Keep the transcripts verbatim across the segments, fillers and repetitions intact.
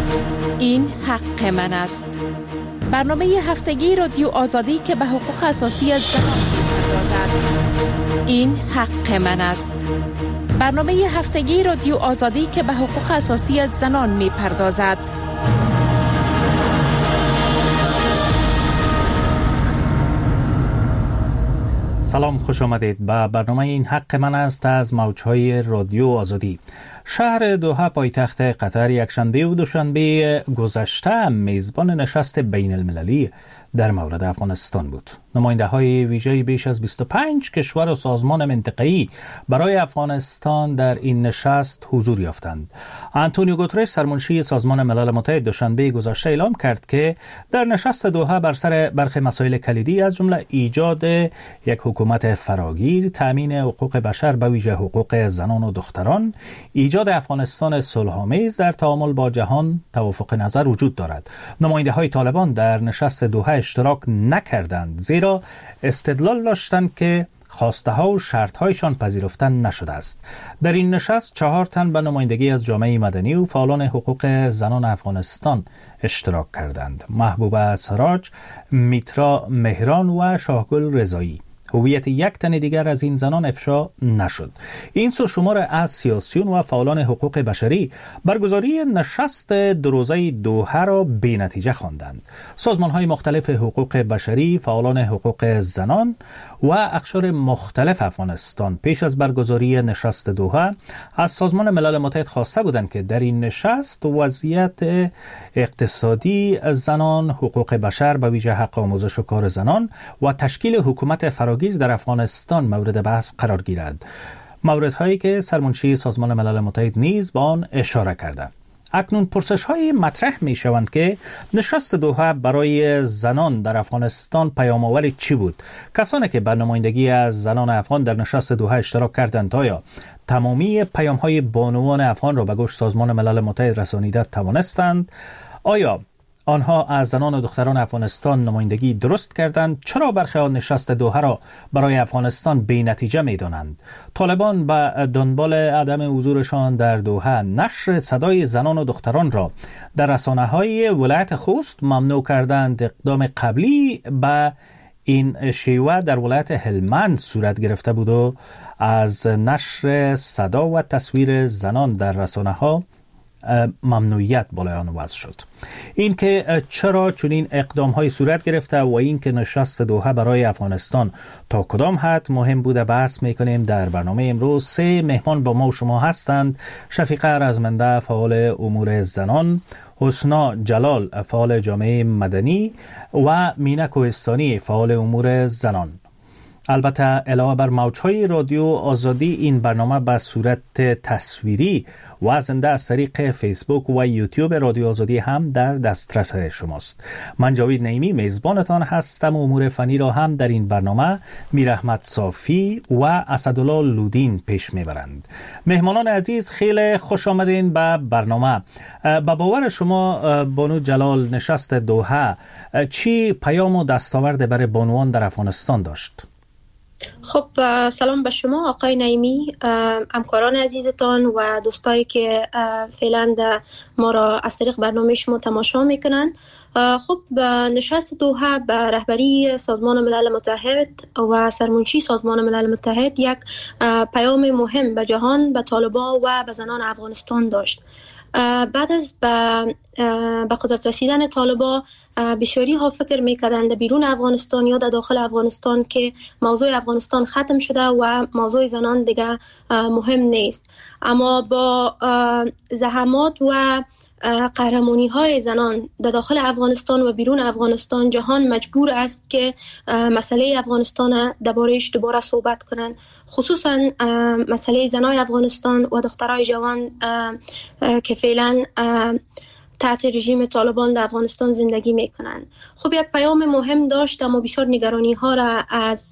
این حق من است. برنامه هفتگی رادیو آزادی که به حقوق اساسی زنان می‌پردازد. این حق من است. برنامه هفتگی رادیو آزادی که به حقوق اساسی زنان می‌پردازد. سلام، خوش آمدید به برنامه این حق من است از موجهای رادیو آزادی. شهر دوحه پایتخت قطر یکشنبه و دوشنبه گذشته میزبان نشست بین المللی در مورد افغانستان بود. نماینده های ویژه بیش از بیست و پنج کشور و سازمان منطقه‌ای برای افغانستان در این نشست حضور یافتند. آنتونیو گوترش سرمنشی سازمان ملل متحد دوشنبه گذشته اعلام کرد که در نشست دوحه بر سر برخی مسائل کلیدی از جمله ایجاد یک حکومت فراگیر، تامین حقوق بشر به ویژه حقوق زنان و دختران، ایجاد افغانستان صلح‌آمیز در تعامل با جهان توافق نظر وجود دارد. نماینده های طالبان در نشست دوحه اشتراک نکردند، زیرا استدلال داشتند که خواسته ها و شرط هایشان پذیرفته نشده است. در این نشست چهار تن به نمایندگی از جامعه مدنی و فعالان حقوق زنان افغانستان اشتراک کردند: محبوبه سراج، میترا مهران و شاهگل رضایی. هویت یک تن دیگر از این زنان افشا نشد. این سو شمار از سیاسیون و فعالان حقوق بشری برگزاری نشست دو روزه دوحه را بی نتیجه خواندند. سازمان‌های مختلف حقوق بشری، فعالان حقوق زنان و اقشار مختلف افغانستان پیش از برگزاری نشست دوحه از سازمان ملل متحد خواسته بودند که در این نشست وضعیت اقتصادی زنان، حقوق بشر به ویژه حق آموزش و کار زنان و تشکیل حکومت فراگیر در افغانستان مورد بحث قرار گیرد. موردهایی که سرمنشی سازمان ملل متحد نیز به آن اشاره کرده. اکنون پرسش های مطرح می شوند که نشست دوحه برای زنان در افغانستان پیام‌آور چی بود؟ کسانی که به نمایندگی از زنان افغان در نشست دوحه اشتراک کردند آیا تمامی پیام های بانوان افغان را به گوش سازمان ملل متحد رسانیده توانستند؟ آیا آنها از زنان و دختران افغانستان نمایندگی درست کردند؟ چرا برخی از نشست دوحه را برای افغانستان بی نتیجه می دانند؟ طالبان به دنبال عدم حضورشان در دوحه نشر صدای زنان و دختران را در رسانه‌های ولایت خوست ممنوع کردند. اقدام قبلی به این شیوه در ولایت هلمند صورت گرفته بود و از نشر صدا و تصویر زنان در رسانه‌ها ممنوعیت بالای آن وضع شد. این که چرا چنین اقدام های صورت گرفته و این که نشست دوحه برای افغانستان تا کدام حد مهم بوده بحث میکنیم. در برنامه امروز سه مهمان با ما و شما هستند: شفیقه رزمنده، فعال امور زنان، حسنا جلال، فعال جامعه مدنی و مینا کوهستانی، فعال امور زنان. البته علاوه بر موجهای رادیو آزادی، این برنامه به صورت تصویری و زنده از طریق فیسبوک و یوتیوب رادیو آزادی هم در دسترس شماست. من جاوید نعیمی میزبانتان هستم و امور فنی را هم در این برنامه میر احمد صافی و اسدالله لودین پیش میبرند. مهمانان عزیز، خیلی خوش آمدین به برنامه. به باور شما بانو جلال، نشست دوحه چی پیام و دستاورد برای بانوان در افغانستان داشت؟ خب، سلام به شما آقای نعیمی، همکاران عزیزتان و دوستایی که فعلا ما را از طریق برنامه شما تماشا میکنن. خب، نشست دوحه به رهبری سازمان ملل متحد و سرمنشی سازمان ملل متحد یک پیام مهم به جهان، به طالبان و به زنان افغانستان داشت. بعد از به به قدرت رسیدن طالبان، بسیاری ها فکر میکردند بیرون افغانستان یا در داخل افغانستان که موضوع افغانستان ختم شده و موضوع زنان دیگه مهم نیست. اما با زحمات و قهرمانی های زنان در داخل افغانستان و بیرون افغانستان، جهان مجبور است که مسئله افغانستان درباره‌اش دوباره صحبت کنند، خصوصا مسئله زنای افغانستان و دخترای جوان که فعلا تحت رژیم طالبان در افغانستان زندگی میکنن. خب، یک پیام مهم داشت، اما بسیار نگرانی ها را از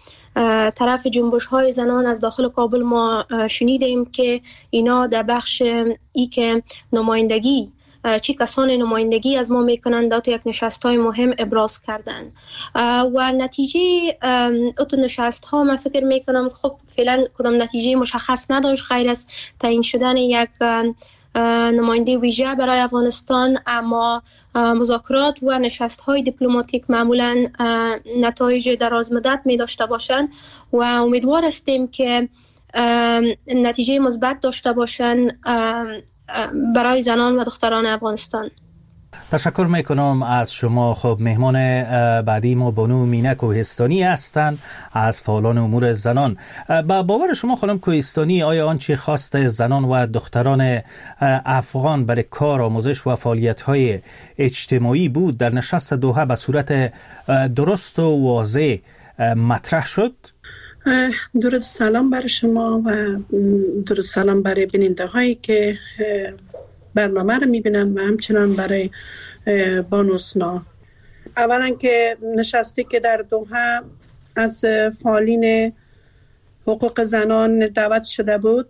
طرف جنبش های زنان از داخل کابل ما شنیدیم که اینا در بخش ای که نمایندگی چی کسان نمایندگی از ما میکنند در یک نشست های مهم ابراز کردن و نتیجه اتو نشست ها من فکر میکنم خب فعلا کدام نتیجه مشخص نداشت غیر از تعیین شدن یک نماینده ویژه برای افغانستان، اما مذاکرات و نشست‌های دیپلماتیک معمولاً نتایج درازمدت می داشته باشند و امیدوار هستیم که نتیجه مثبت داشته باشند برای زنان و دختران افغانستان. تشکر میکنم از شما. خب مهمان بعدی ما بانو مینه کوهستانی هستند از فعالان امور زنان. با باور شما خانم کوهستانی، آیا آنچه خواست زنان و دختران افغان برای کار، آموزش و فعالیت‌های اجتماعی بود در نشست دوحه به صورت درست و واضح مطرح شد؟ درود سلام برای شما و درود سلام برای بیننده هایی که برنامه رو میبینن و همچنان برای بانو سنا. اولا که نشستی که در دوحه از فعالین حقوق زنان دعوت شده بود،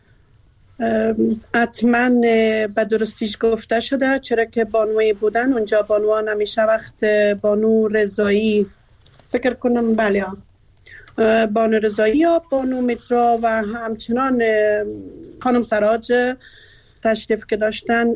حتما به درستیش گفته شده، چرا که بانوی بودن اونجا. بانوان همیشه وقت بانو رضایی فکر کنم بله بانو رضایی یا بانو مترا و همچنان خانم سراج تشریف که داشتن،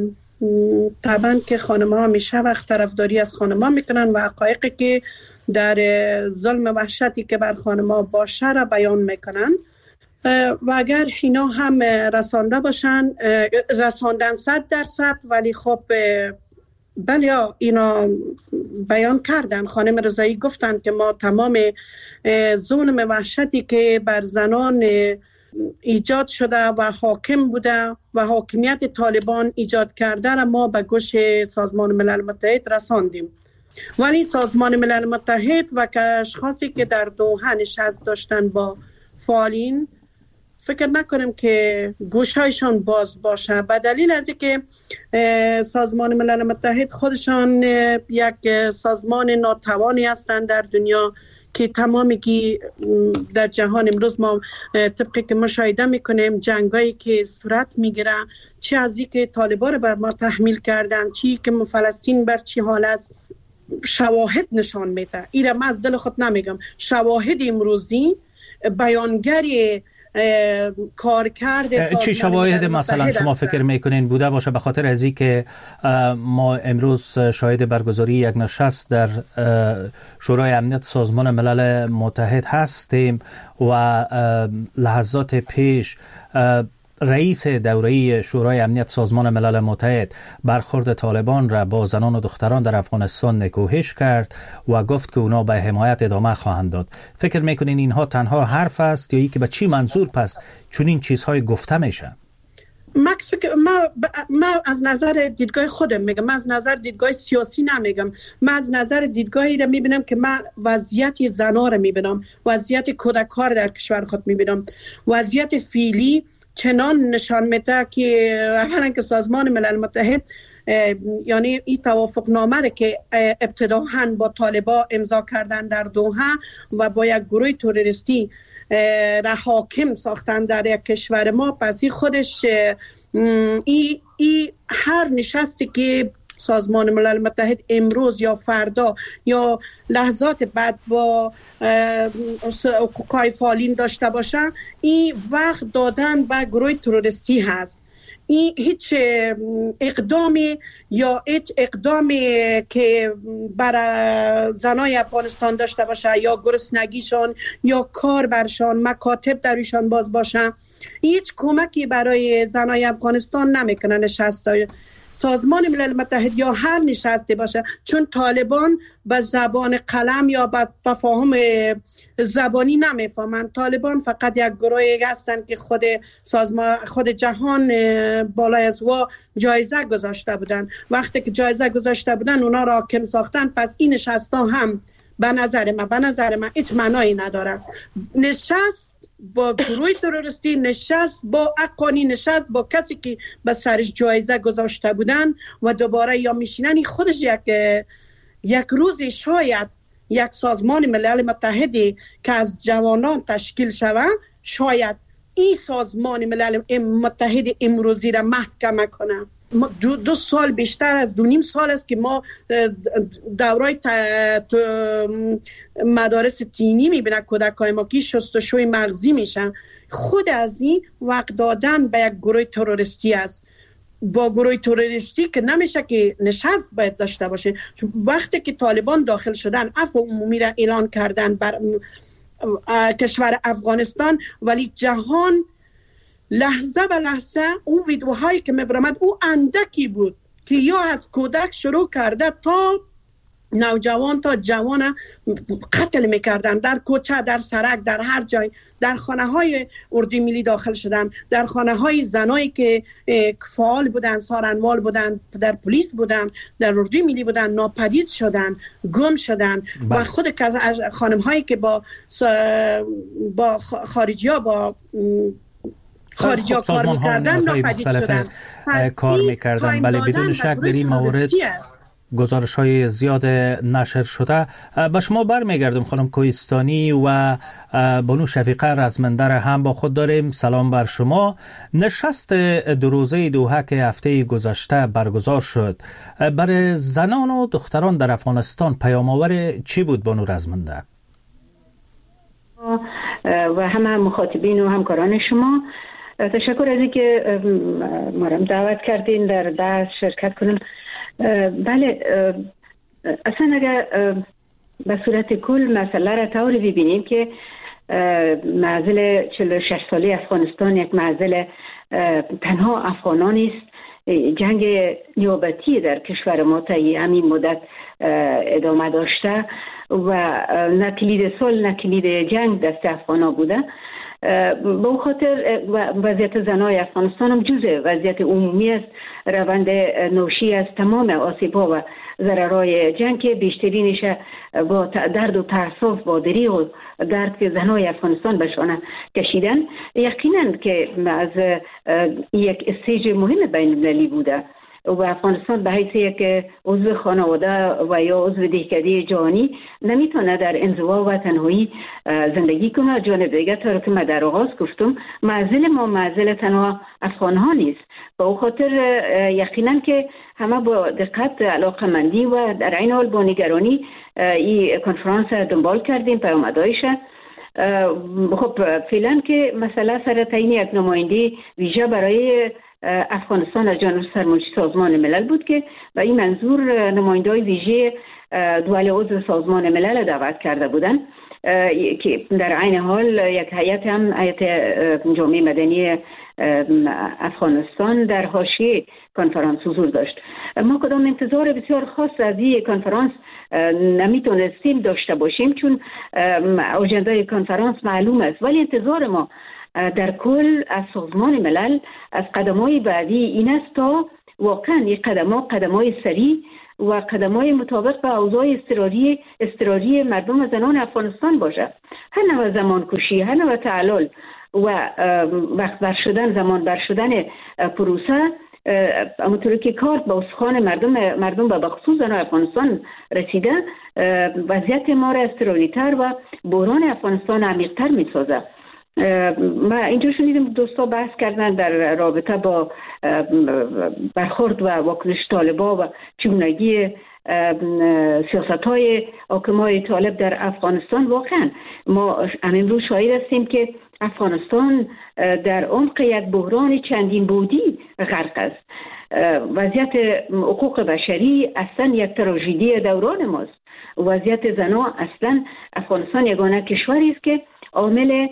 طبعا که خانم ها همیشه وقت طرفداری از خانم ها میکنن و حقایقی که در ظلم وحشتی که بر خانم ها باشه را بیان میکنن و اگر اینا هم رسانده باشن، رساندن صد درصد، ولی خب بله اینا بیان کردن. خانم رضایی گفتن که ما تمام ظلم وحشتی که بر زنان ایجاد شده و حاکم بوده و حاکمیت طالبان ایجاد کرده را ما به گوش سازمان ملل متحد رساندیم. ولی سازمان ملل متحد و که اشخاصی که در دوحه نشست داشتن با فعالین، فکر نکنم که گوشهایشان باز باشه، به دلیل از اینکه سازمان ملل متحد خودشان یک سازمان ناتوانی هستند در دنیا که تمامی در جهان امروز ما طبقی که مشاهده میکنیم جنگایی که صورت میگیره، چه از این که طالبان رو بر ما تحمیل کردن، چی که فلسطین بر چی حال است، شواهد نشان میده. ایره من از دل خود نمیگم، شواهد امروزی بیانگری کار کرده. چی شواهد مثلا شما فکر میکنین بوده باشه؟ به خاطر از این که ما امروز شاهد برگزاری یک نشست در شورای امنیت سازمان ملل متحد هستیم و لحظات پیش رئیس دوره‌ای شورای امنیت سازمان ملل متحد برخورد طالبان را با زنان و دختران در افغانستان نکوهش کرد و گفت که اونا به حمایت ادامه خواهند داد. فکر میکنین اینها تنها حرف است یا ای که به چی منظور پس چون این چیزهای گفته میشن؟ ما, ما از نظر دیدگاه خودم میگم، من از نظر دیدگاه سیاسی نمیگم، من از نظر دیدگاهی را میبینم که من وضعیت زنان را میبینم، وضعیت کودکان در کشور خود میبینم. وضعیت فعلی چنان نشان میده که اولا که سازمان ملل متحد یعنی این توافق نامه که ابتداحاً با طالبان امضا کردن در دوحه و با یک گروه تروریستی را حاکم ساختن در یک کشور ما، پس این خودش ای, ای هر نشستی که سازمان ملل متحد امروز یا فردا یا لحظات بعد با حقوقای فعالین داشته باشن، این وقت دادن به گروه تروریستی هست. این هیچ اقدامی یا هیچ اقدامی که برای زنای افغانستان داشته باشه یا گرسنگیشان یا کار برشان، مکاتب درشان باز باشه، هیچ کمکی برای زنای افغانستان نمیکنه نشستای سازمان ملل متحد یا هر نشسته باشه، چون طالبان به زبان قلم یا به تفاهم زبانی نمیفهمند. طالبان فقط یک گروهی هستند که خود سازمان خود جهان بالای از وا جایزه گذاشته بودن. وقتی که جایزه گذاشته بودن اونا را حاکم ساختن، پس این نشستا هم به نظر من به نظر من هیچ معنایی نداره. نشست با گروه تروریستی، نشست با اقانی، نشست با کسی که به سرش جایزه گذاشته بودن و دوباره یا میشینن. خودش یک یک روز شاید یک سازمان ملل متحدی که از جوانان تشکیل شود، شاید این سازمان ملل متحد امروزی را محکمه کنه. دو, دو سال بیشتر از دو نیم سال است که ما دورای مدارس دینی میبینن کودکان ما که شستشوی مغزی میشن خود از این وقت دادن به یک گروه تروریستی است. با گروه تروریستی که نمیشه که نشست باید داشته باشه. وقتی که طالبان داخل شدن عفو عمومی را اعلان کردن بر کشور افغانستان، ولی جهان لحظه به لحظه اون ویدیوهایی که میبرمد او اندکی بود که یا از کودک شروع کرده تا نوجوان تا جوان قتل میکردن، در کوچه، در سرک، در هر جای. در خانه های اردوی ملی داخل شدن، در خانه های زنایی که فعال بودن، سارنوال بودن، در پلیس بودن، در اردوی ملی بودن، ناپدید شدن، گم شدن. و خود خانم هایی که با با خارجی ها با خارجی ها کار میکردن ناپدید شدن، کار میکردن. بله، بدون شک در این مورد گزارش های زیاد نشر شده. به شما برمیگردم خانم کوهستانی و بانو شفیقه رزمنده را هم با خود داریم. سلام بر شما. نشست دو روزه دوحه که هفته گذشته برگزار شد برای زنان و دختران در افغانستان پیام آور چی بود بانو رزمنده؟ و همه مخاطبین و همکاران شما تشکر از اینکه ما را دعوت کردین در بحث شرکت کنیم. بله، اصلا اگر به صورت کل مسئله را طوری ببینیم که معضل چهل و شش ساله افغانستان یک معضل تنها افغانان است. جنگ نیابتی در کشور ما تا همین مدت ادامه داشته و نه کلید صلح نه کلید جنگ دست افغانا بوده. به اون خاطر وضعیت زنای افغانستان هم جزء وضعیت عمومی است. روند نوشی از تمام آسیب‌ها و ضررهای جنگ که بیشترینش با درد و تأسف با دریغ و درد که زنای افغانستان بهشان کشیدن، یقینا که از یک استیج مهم بین المللی بوده و افغانستان به حیث یک عضو خانواده و یا عضو دهکده جهانی نمیتونه در انزوا و تنهایی زندگی کنه. جانب دیگه طور که من در آغاز گفتم، معضل ما معضل تنها افغان ها نیست. با او خاطر یقینا که همه با دقت علاقمندی و در عین حال با نگرانی این کنفرانس دنبال کردیم، پیامدهایش. خب فعلا که مسئله سر تعیین یک نماینده ویژه برای افغانستان از جانب سرمنشی سازمان ملل بود که و این منظور نماینده‌های ویژه دول عضو سازمان ملل دعوت کرده بودند که در عین حال یک هیئت هم هیئت جامعه مدنی افغانستان در حاشیه کنفرانس حضور داشت. ما کدام انتظار بسیار خاص از این کنفرانس نمیتونستیم داشته باشیم چون اجنده کنفرانس معلوم است، ولی انتظار ما در کل از سازمان ملل از قدم‌های بعدی این است تا واقعا این قدم‌ها قدم‌های سریع و قدم‌های مطابق به اوضاع اضطراری اضطراری مردم و زنان افغانستان باشه. هر نوع زمان کشی، هر نوع تعلل و وقت بر شدن، زمان بر شدن پروسه، همونطوری که کار به استخوان مردم مردم به خصوص زنان افغانستان رسیده، وضعیت ما را اضطراری‌تر و بحران افغانستان عمیق‌تر می‌سازه. ما اینجا شنیدم دوستا بحث کردن در رابطه با برخورد و واکنش طالبا و چگونگی سیاست‌های حاکمای طالب در افغانستان. واقعا ما امروز شاهد هستیم که افغانستان در عمق یک بحران چندین بعدی غرق است. وضعیت حقوق بشری اصلا یک تراژدی دوران ماست. وضعیت زنان اصلا افغانستان یگانه کشوری است که عامل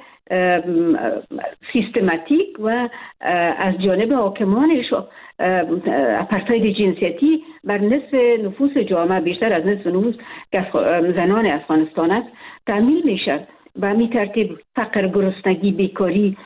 سیستماتیک و از جانب حاکمانش اپارتاید جنسیتی بر نصف نفوس جامعه، بیشتر از نصف نفوس زنان افغانستان است، تعمیل میشه. به همین ترتیب فقر، گرسنگی، بیکاری،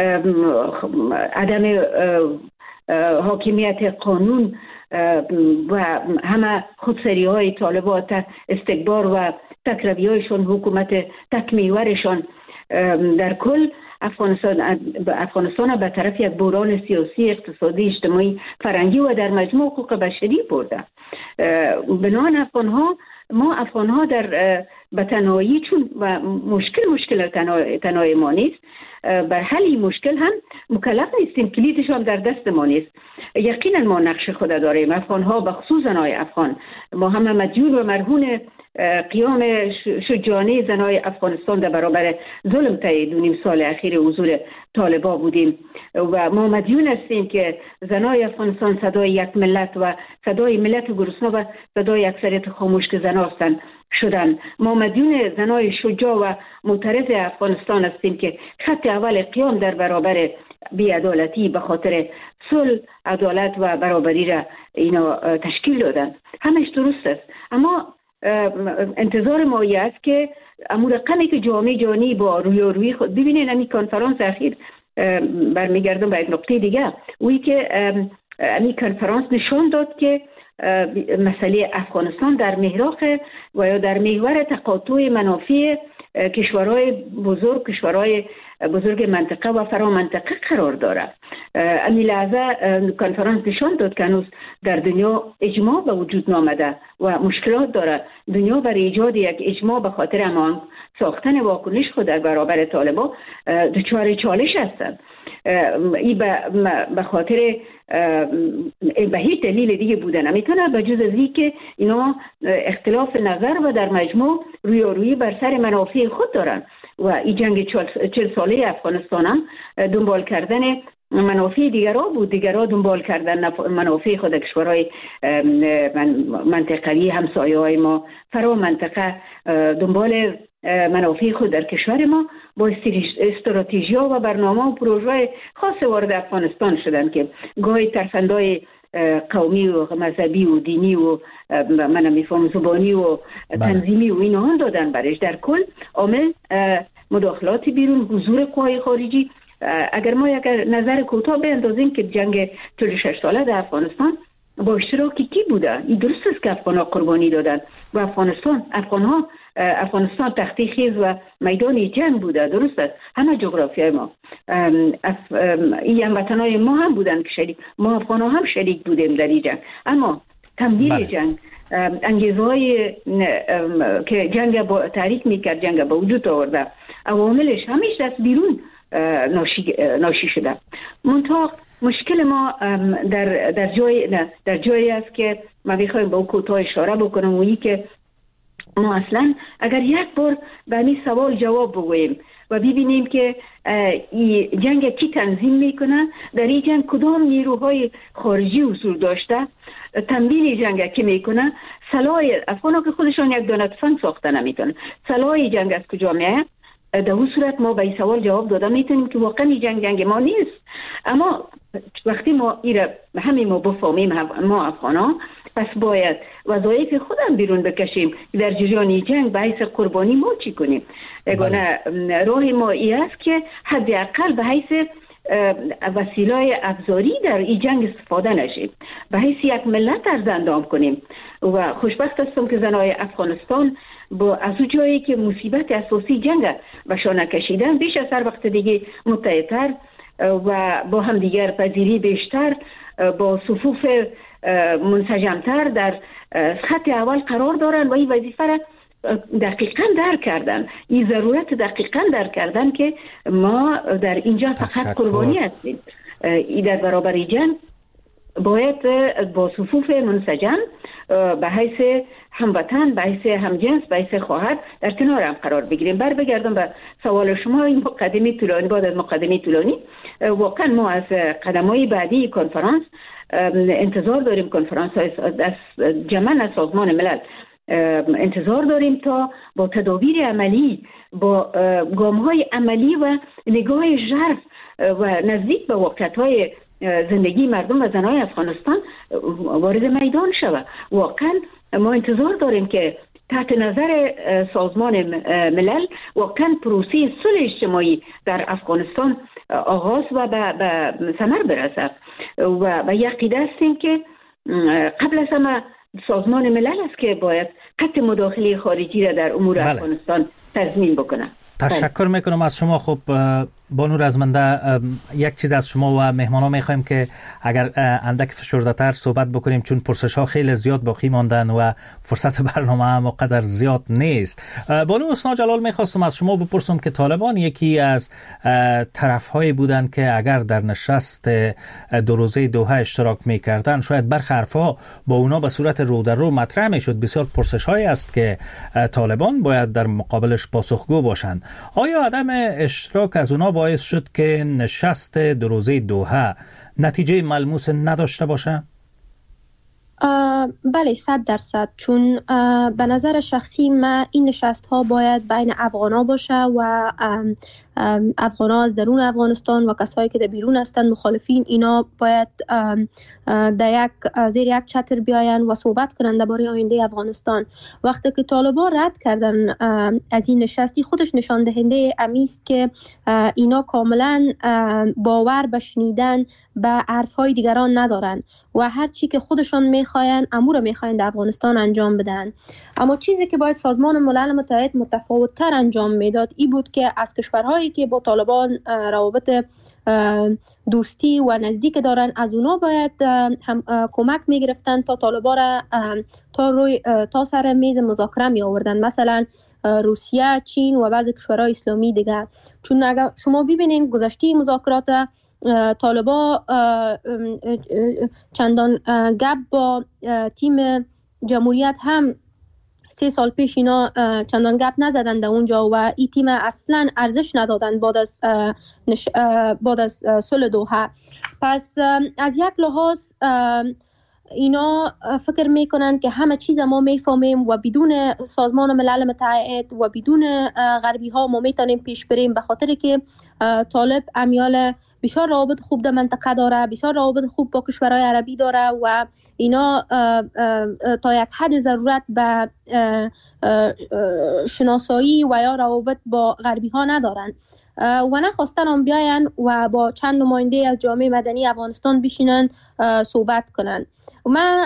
عدم حاکمیت قانون و همه خودسری های طالبات، استکبار و تکروی هایشان، حکومت تکمیورشان، در کل افغانستان افغانستان به طرف یک بحران سیاسی، اقتصادی، اجتماعی، فرهنگی و در مجموع حقوق بشری برده. بنابراین افغان ها ما افغان ها در به تنهایی چون و مشکل مشکل تنهایی ما نیست، بر حل این مشکل هم مکلف نیستیم، کلیدش هم در دست ما نیست. یقینا ما نقش خود داریم. افغان ها به خصوص زنای افغان ما هم مدیون و مرهون قیام شجاعانه زنای افغانستان در برابر ظلم طی دو نیم سال اخیر حضور طالبان بودیم و ما مدیون هستیم که زنای افغانستان صدای یک ملت و صدای ملت گرسنه و صدای اکثریت خاموش که زنان هستند شدن. ما مدیون زنای شجاع و معترض افغانستان هستیم که خط اول قیام در برابر بی‌عدالتی به خاطر صلح، عدالت و برابری را اینا تشکیل دادن. همش درست است، اما انتظار ما است که امور رقمی که جامعه جهانی با رویارویی خود ببینین. همین کنفرانس اخیر برمیگردم به یک نقطه دیگه، وی که همین کنفرانس نشان داد که مسئله افغانستان در محراق و یا در محور تقاطع منافع کشورهای بزرگ کشورهای بزرگ منطقه و فرا منطقه قرار دارد. امی لحظه کنفرانس نشان داد که هنوز در دنیا اجماع به وجود نامده و مشکلات داره. دنیا برای ایجاد یک اجماع به خاطر همان ساختن واکنش خود در برابر طالبان دچار چالش هستند. این به خاطر به هیچ دلیل دیگه بوده نمیتونه به جز از این که اینا اختلاف نظر و در مجموع رویارویی بر سر منافع خود دارن و این جنگ چهل ساله افغانستان هم دنبال کردن منافع دیگرها بود، دیگرها دنبال کردن منافع خود کشورهای منطقه‌ای همسایه های ما فرا منطقه دنبال منافع خود در کشور ما با استراتژی و برنامه و پروژه خاص وارد افغانستان شدن که گاهی ترفندای قومی و مذهبی و دینی و من میفهم زبانی و تنظیمی و اینا هم دادن برش. در کل عامل مداخلات بیرون، حضور قوای خارجی. اگر ما یک نظر کوتاه بیندازیم که جنگ چهل و شش ساله در افغانستان با اشتراک کی بوده؟ این درست است که افغان‌ها قربانی دادن و افغانستان افغان‌ها افغانستان تختی خیز و میدان جنگ بوده. درست است، همه جغرافیای ما این هموطنای ما هم بودن که شریک، ما افغان‌ها هم شریک بودیم در این جنگ. اما تمدید بله. جنگ انگیزهای که جنگ با تحریک میکرد، جنگ با وجود آورده، عواملش همیش دست بیرون ناشی, ناشی شده. منتها مشکل ما در در جای در جایی است که ما میخوایم با کوتاه اشاره بکنم و این که ما اصلا اگر یک بار به این سوال جواب بگوییم و ببینیم که این جنگ کی تنظیم میکنه، در این جنگ کدام نیروهای خارجی حضور داشته، تمویل جنگ کی میکنه، سلاح افغان‌ها که خودشان یک دانه تفنگ ساخته نمیتونن، سلاح جنگ از کجا میاد؟ در اون صورت ما به این سوال جواب داده میتونیم که واقعا این جنگ جنگ ما نیست. اما وقتی ما ایره همین ما بفهمیم ما افغانا، پس باید وظایف خودم بیرون بکشیم در جریان جنگ به حیث قربانی ما چی کنیم. اگه راه ما ای است که حداقل به حیث وسیله افزاری در این جنگ استفاده نشیم، به حیث یک ملت ارزندام کنیم. و خوشبخت هستم که زنای افغانستان با از اون جایی که مصیبت اساسی جنگ بهشان کشیدن، بیش از هر وقت دیگه متحدتر و با هم دیگر پذیری بیشتر، با صفوف منسجمتر در خط اول قرار دارن و این وظیفه را دقیقاً درک کردن. این ضرورت دقیقاً درک کردن که ما در اینجا فقط قربانی هستیم. این در برابر جنگ باید با صفوف منسجم به حیث هموطن، به حیث همجنس، به حیث خواهر در کنار هم قرار بگیریم. بر بگردم به سوال شما، این مقدمه طولانی بعد از مقدمه طولانی واقعا ما از قدم‌های بعدی کنفرانس انتظار داریم، کنفرانس از جمن از سازمان ملل انتظار داریم تا با تدابیر عملی، با گام‌های عملی و نگاه ژرف و نزدیک به واقعیت‌های زندگی مردم و زنای افغانستان وارد میدان شود. واقعا ما انتظار داریم که تحت نظر سازمان ملل واقعا پروسه صلح اجتماعی در افغانستان آغاز و به ثمر برسد و به یقین هستیم که قبل از همه سازمان ملل است که باید قطع مداخله خارجی را در امور بله. افغانستان تضمین بکنه. تشکر میکنم از شما. خب بانو رزمنده، یک چیز از شما و مهمانا میخوایم که اگر اندک فشرده تر صحبت بکنیم، چون پرسش ها خیلی زیاد باقی ماندن و فرصت برنامه هم قدر زیاد نیست. بانو حسنا جلال، میخواستم از شما بپرسم که طالبان یکی از طرف هایی بودن که اگر در نشست دو روزه دوحه اشتراک میکردن شاید برخی حرفها با اونا به صورت رو در رو مطرح میشد. بسیار پرسش هایی است که طالبان باید در مقابلش پاسخگو باشند. آیا عدم اشتراک از اونا باعث شد که نشست دو روزه دوحه نتیجه ملموس نداشته باشه؟ بله، صد درصد. چون به نظر شخصی من این نشست ها باید بین افغان ها باشه و افغان ها از درون افغانستان و کسایی که در بیرون هستند، مخالفین، اینا باید در یک زیر یک چتر بیاین و صحبت کنند درباره آینده افغانستان. وقتی که طالبان رد کردن از این نشستی، خودش نشان دهنده امیست که اینا کاملا باور به شنیدن به حرفهای دیگران ندارن و هر چی که خودشان میخواین امور میخواین در افغانستان انجام بدن. اما چیزی که باید سازمان ملل متحد متفاوت‌تر انجام میداد ای بود که از کشورهایی که با طالبان روابط دوستی و نزدیک دارن، از اونا باید هم کمک میگرفتن تا طالبان را تا روی تا سر میز مذاکره می آوردن، مثلا روسیه، چین و بعضی کشورهای اسلامی دیگه. چون اگر شما ببینید گذشته مذاکرات طالبان چندان گپ با تیم جمهوریت هم سه سال پیش اینا چندان گپ نزدن در اونجا و این تیم اصلا ارزش ندادن بعد از نش... بعد از صلح دوحه. پس از یک لحاظ اینا فکر میکنن که همه چیز ما میفهمیم و بدون سازمان ملل متحد و بدون غربی ها ما میتونیم پیش بریم، به خاطر که طالب امیال بسیار روابط خوب در منطقه داره، بسیار روابط خوب با کشورهای عربی داره و اینا تا یک حد ضرورت به شناسایی و یا روابط با غربی ها ندارن و نخواستن هم بیاین و با چند نماینده از جامعه مدنی افغانستان بشینن صحبت کنن. من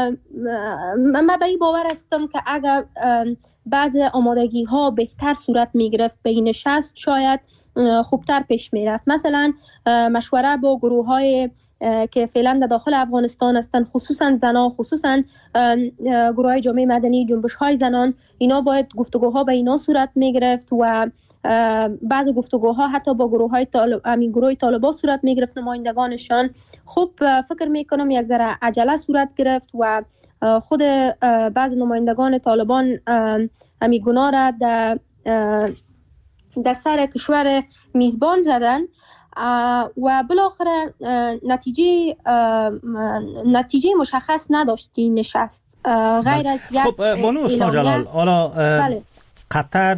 من به این باور هستم که اگر بعض آمادگی ها بهتر صورت می گرفت به این نشست، شاید خوبتر پیش می رفت. مثلا مشوره با گروه های که فعلا در داخل افغانستان هستند، خصوصا زنان، خصوصا گروه های جامعه مدنی، جنبش های زنان، اینا باید گفتگوها به اینا صورت می گرفت و بعض گفتگوها حتی با گروه های طالب همین گروه طالبان صورت می گرفت، نمایندگانشان. خب فکر می کنم یک ذره عجله صورت گرفت و خود بعض نمایندگان طالبان همین گناه را در در سر کشور میزبان زدن و بالاخره نتیجه نتیجه مشخص نداشت این نشست غیر از یک خب بانو حسنا جلال، حالا بله. قطر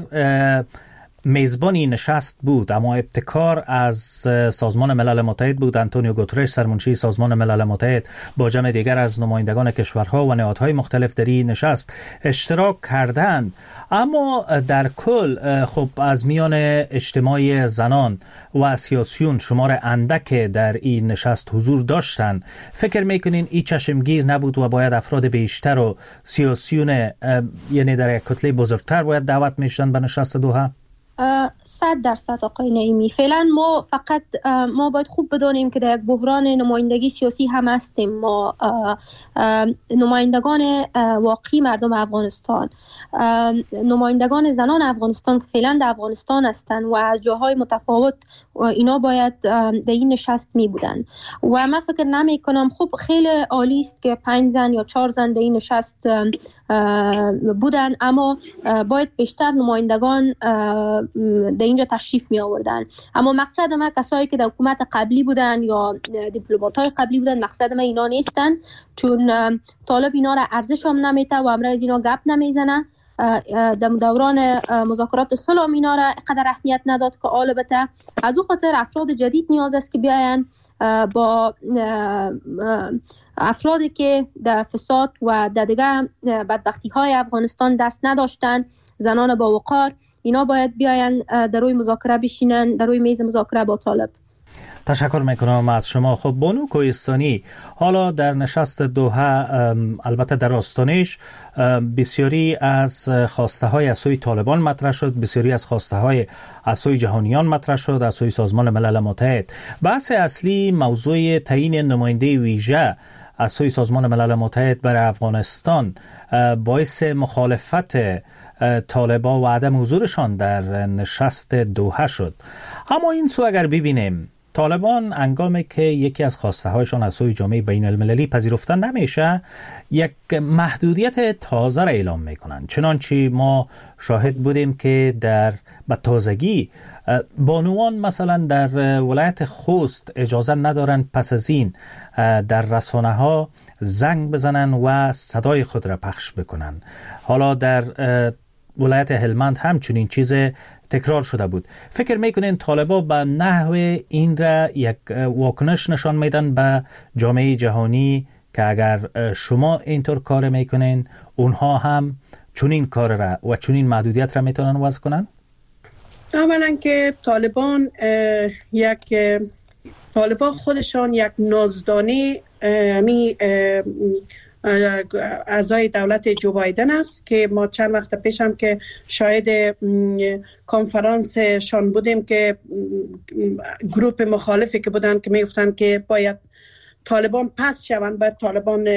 میزبانی نشست بود اما ابتکار از سازمان ملل متحد بود. آنتونیو گوترش، سرمنشی سازمان ملل متحد، با جمع دیگر از نمایندگان کشورها و نهادهای مختلف در این نشست اشتراک کردند. اما در کل خب از میان اجتماع زنان و سیاسیون شمار اندک در این نشست حضور داشتند. فکر میکنین این چشمگیر نبود و باید افراد بیشتر و سیاسیون یعنی در یک کتله بزرگتر باید دعوت میشدن به نشست دوحه؟ صد درصد آقای نعیمی. فعلا ما فقط ما باید خوب بدانیم که در یک بحران نمایندگی سیاسی هم هستیم. ما نمایندگان واقعی مردم افغانستان، نمایندگان زنان افغانستان که فعلا در افغانستان هستند و از جاهای متفاوت اینا باید در این نشست می بودن و من فکر نمی کنم. خب خیلی عالی است که پنج زن یا چهار زن در این نشست بودن، اما باید بیشتر نمایندگان در اینجا تشریف می آوردن. اما مقصد ما کسایی که در حکومت قبلی بودن یا دیپلمات‌های قبلی بودن، مقصد ما اینا نیستن، چون طالب اینا را ارزش هم نمیته و امروز اینا گپ نمیزنه. در دوران مذاکرات صلح اینا را قدر اهمیت نداد که البته از او خاطر افراد جدید نیاز است که بیاین با افرادی که در فساد و در دیگه بدبختی های افغانستان دست نداشتن، زنان با وقار، اینا باید بیاین در روی مذاکره بشینن، در روی میز مذاکره با طالب. تشکر میکنم از شما. خب بانو کوهستانی، حالا در نشست دوحه البته در آستانش بسیاری از خواسته های از سوی طالبان مطرح شد، بسیاری از خواسته های از سوی جهانیان مطرح شد، از سوی سازمان ملل متحد. بحث اصلی موضوع تعیین نماینده ویژه از سوی سازمان ملل متحد برای افغانستان باعث مخالفت طالبان و عدم حضورشان در نشست دوحه شد. اما این سو اگر ببینیم، طالبان انگامی که یکی از خواسته هایشان از سوی جامعه بین المللی پذیرفته نمیشه، یک محدودیت تازه را اعلام میکنن. چنانچه ما شاهد بودیم که در به تازگی بانوان مثلا در ولایت خوست اجازه ندارن پس از این در رسانه ها زنگ بزنن و صدای خود را پخش بکنن. حالا در ولایت هلمند همچنین چیز تکرار شده بود. فکر میکنین طالبان به نحو این را یک واکنش نشان میدن به جامعه جهانی که اگر شما اینطور کار میکنین اونها هم چنین کار را و چنین محدودیت را میتونن وضع کنن؟ اولا که طالبان یک طالبان خودشان یک نازدانی می اعضای دولت جو بایدن است که ما چند وقت پیش هم که شاهد کنفرانس شان بودیم که گروپ مخالفی که بودن که میگفتن که باید طالبان پس شوند، باید طالبان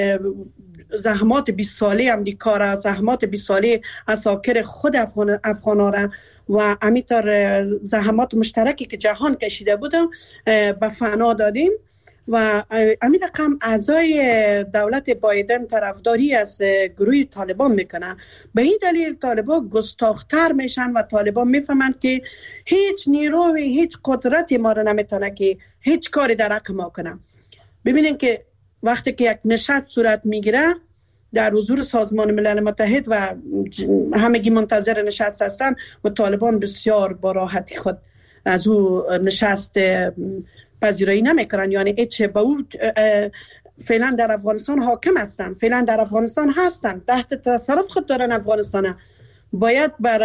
زحمات بیست ساله امریکا را، زحمات بیست ساله اساکر خود افغان افغانا را و همینطور زحمات مشترکی که جهان کشیده بودم به فنا دادیم و همین رقم اعضای دولت بایدن طرفداری از گروه طالبان میکنن. به این دلیل طالبان گستاختر میشن و طالبان میفهمن که هیچ نیروی هیچ قدرتی ما رو نمیتونه که هیچ کاری در حق ما کنه. ببینین که وقتی که یک نشست صورت میگیره در حضور سازمان ملل متحد و همگی منتظر نشست هستن و طالبان بسیار با راحتی خود از او نشست پذیرایی نمیکنن، یعنی ایچ به او فعلا در افغانستان حاکم هستن، فعلا در افغانستان هستن، تحت تصرف خود دارن افغانستان. باید بر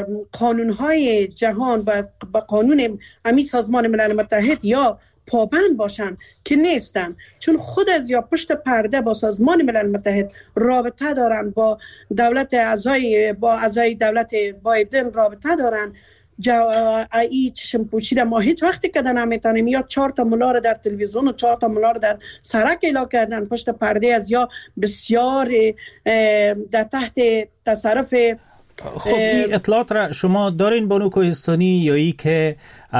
قانونهای جهان و با قانون امی سازمان ملل متحد یا پابند باشن که نیستن، چون خود از یا پشت پرده با سازمان ملل متحد رابطه دارن، با دولت اعضای با اعضای دولت بایدن رابطه دارن. جا ای چشم پوشیده ما هیچ وقتی که نمیتونیم یا چهار تا ملار در تلویزیون و چهار تا ملار در سرک اعلام کردن پشت پرده از یا بسیار در تحت تصرف. خب این اطلاعات را شما دارین بانو کوهستانی یا ای که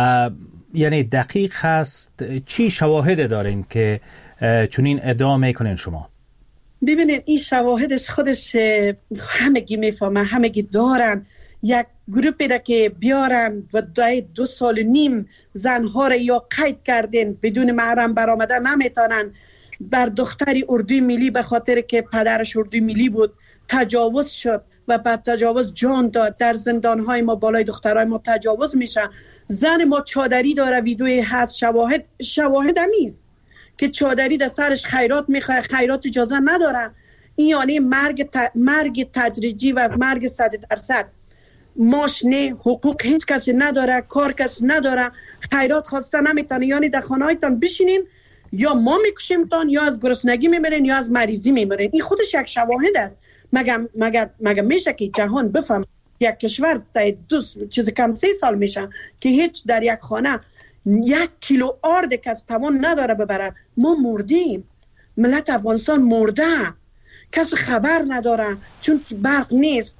یعنی دقیق هست؟ چی شواهد دارین که چنین ادعا میکنین شما؟ ببینید این شواهدش خودش همگی میفهمه، همگی دارن. یک گروپی را که بیارن و دای دو سال نیم زنها را یا قید کردن بدون محرم برآمدن نمیتونن، بر دختری اردوی ملی به خاطر که پدرش اردوی ملی بود تجاوز شد و بعد تجاوز جان داد. در زندانهای ما بالای دخترای ما تجاوز میشه. زن ما چادری داره، ویدیوی هست، شواهد شواهد همیست که چادری در سرش خیرات میخواه، خیرات اجازه نداره. این یعنی مرگ ت... مرگ تدریجی و مرگ صد درصد. ماش نه، حقوق هیچ کسی نداره، کار کسی نداره، خیرات خواسته نمیتونه. یعنی در خانه هایتان بشینین یا ما میکشیمتان یا از گرسنگی میمرین یا از مریضی میمرین. این خودش یک شواهد است. مگر مگر مگر میشه که جهان بفهم یک کشور تا دو چیز کم سه سال میشه که هیچ در یک خانه یک کیلو آرد کس توان نداره ببره؟ ما مردیم، ملت افغانستان مرده، کسی خبر نداره چون برق نیست،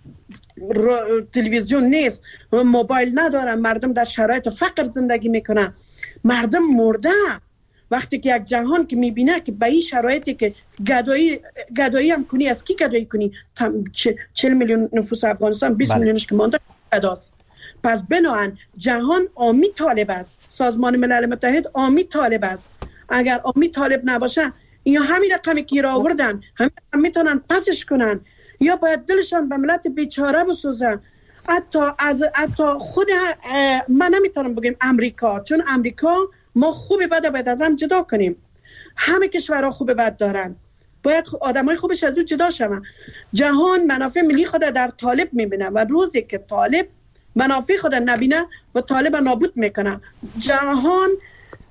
تلویزیون نیست، موبایل نداره، مردم در شرایط فقر زندگی میکنن، مردم مرده. وقتی که یک جهان که میبینه که به این شرایطی که گدایی گدایی هم کنی، از کی گدایی کنی؟ چهل میلیون نفوس افغانستان، بیست بله. میلیونش که مانده گداست. پس بناهن جهان آمی طالب است، سازمان ملل متحد آمی طالب است. اگر آمی طالب نباشه یا همین رقمی که را آوردن همین رقم میتونن پسش کنن یا باید دلشان به ملت بیچاره بسوزن. حتی از حتی خود من نمیتونم بگم امریکا، چون امریکا ما خوبی بده باید از هم جدا کنیم. همه کشورها خوبی بد دارن، باید آدمای خوبش از اون جدا شون. جهان منافع ملی خود در طالب میبینه و روزی که طالب منافع خود نبینه و طالب نابود میکنه. جهان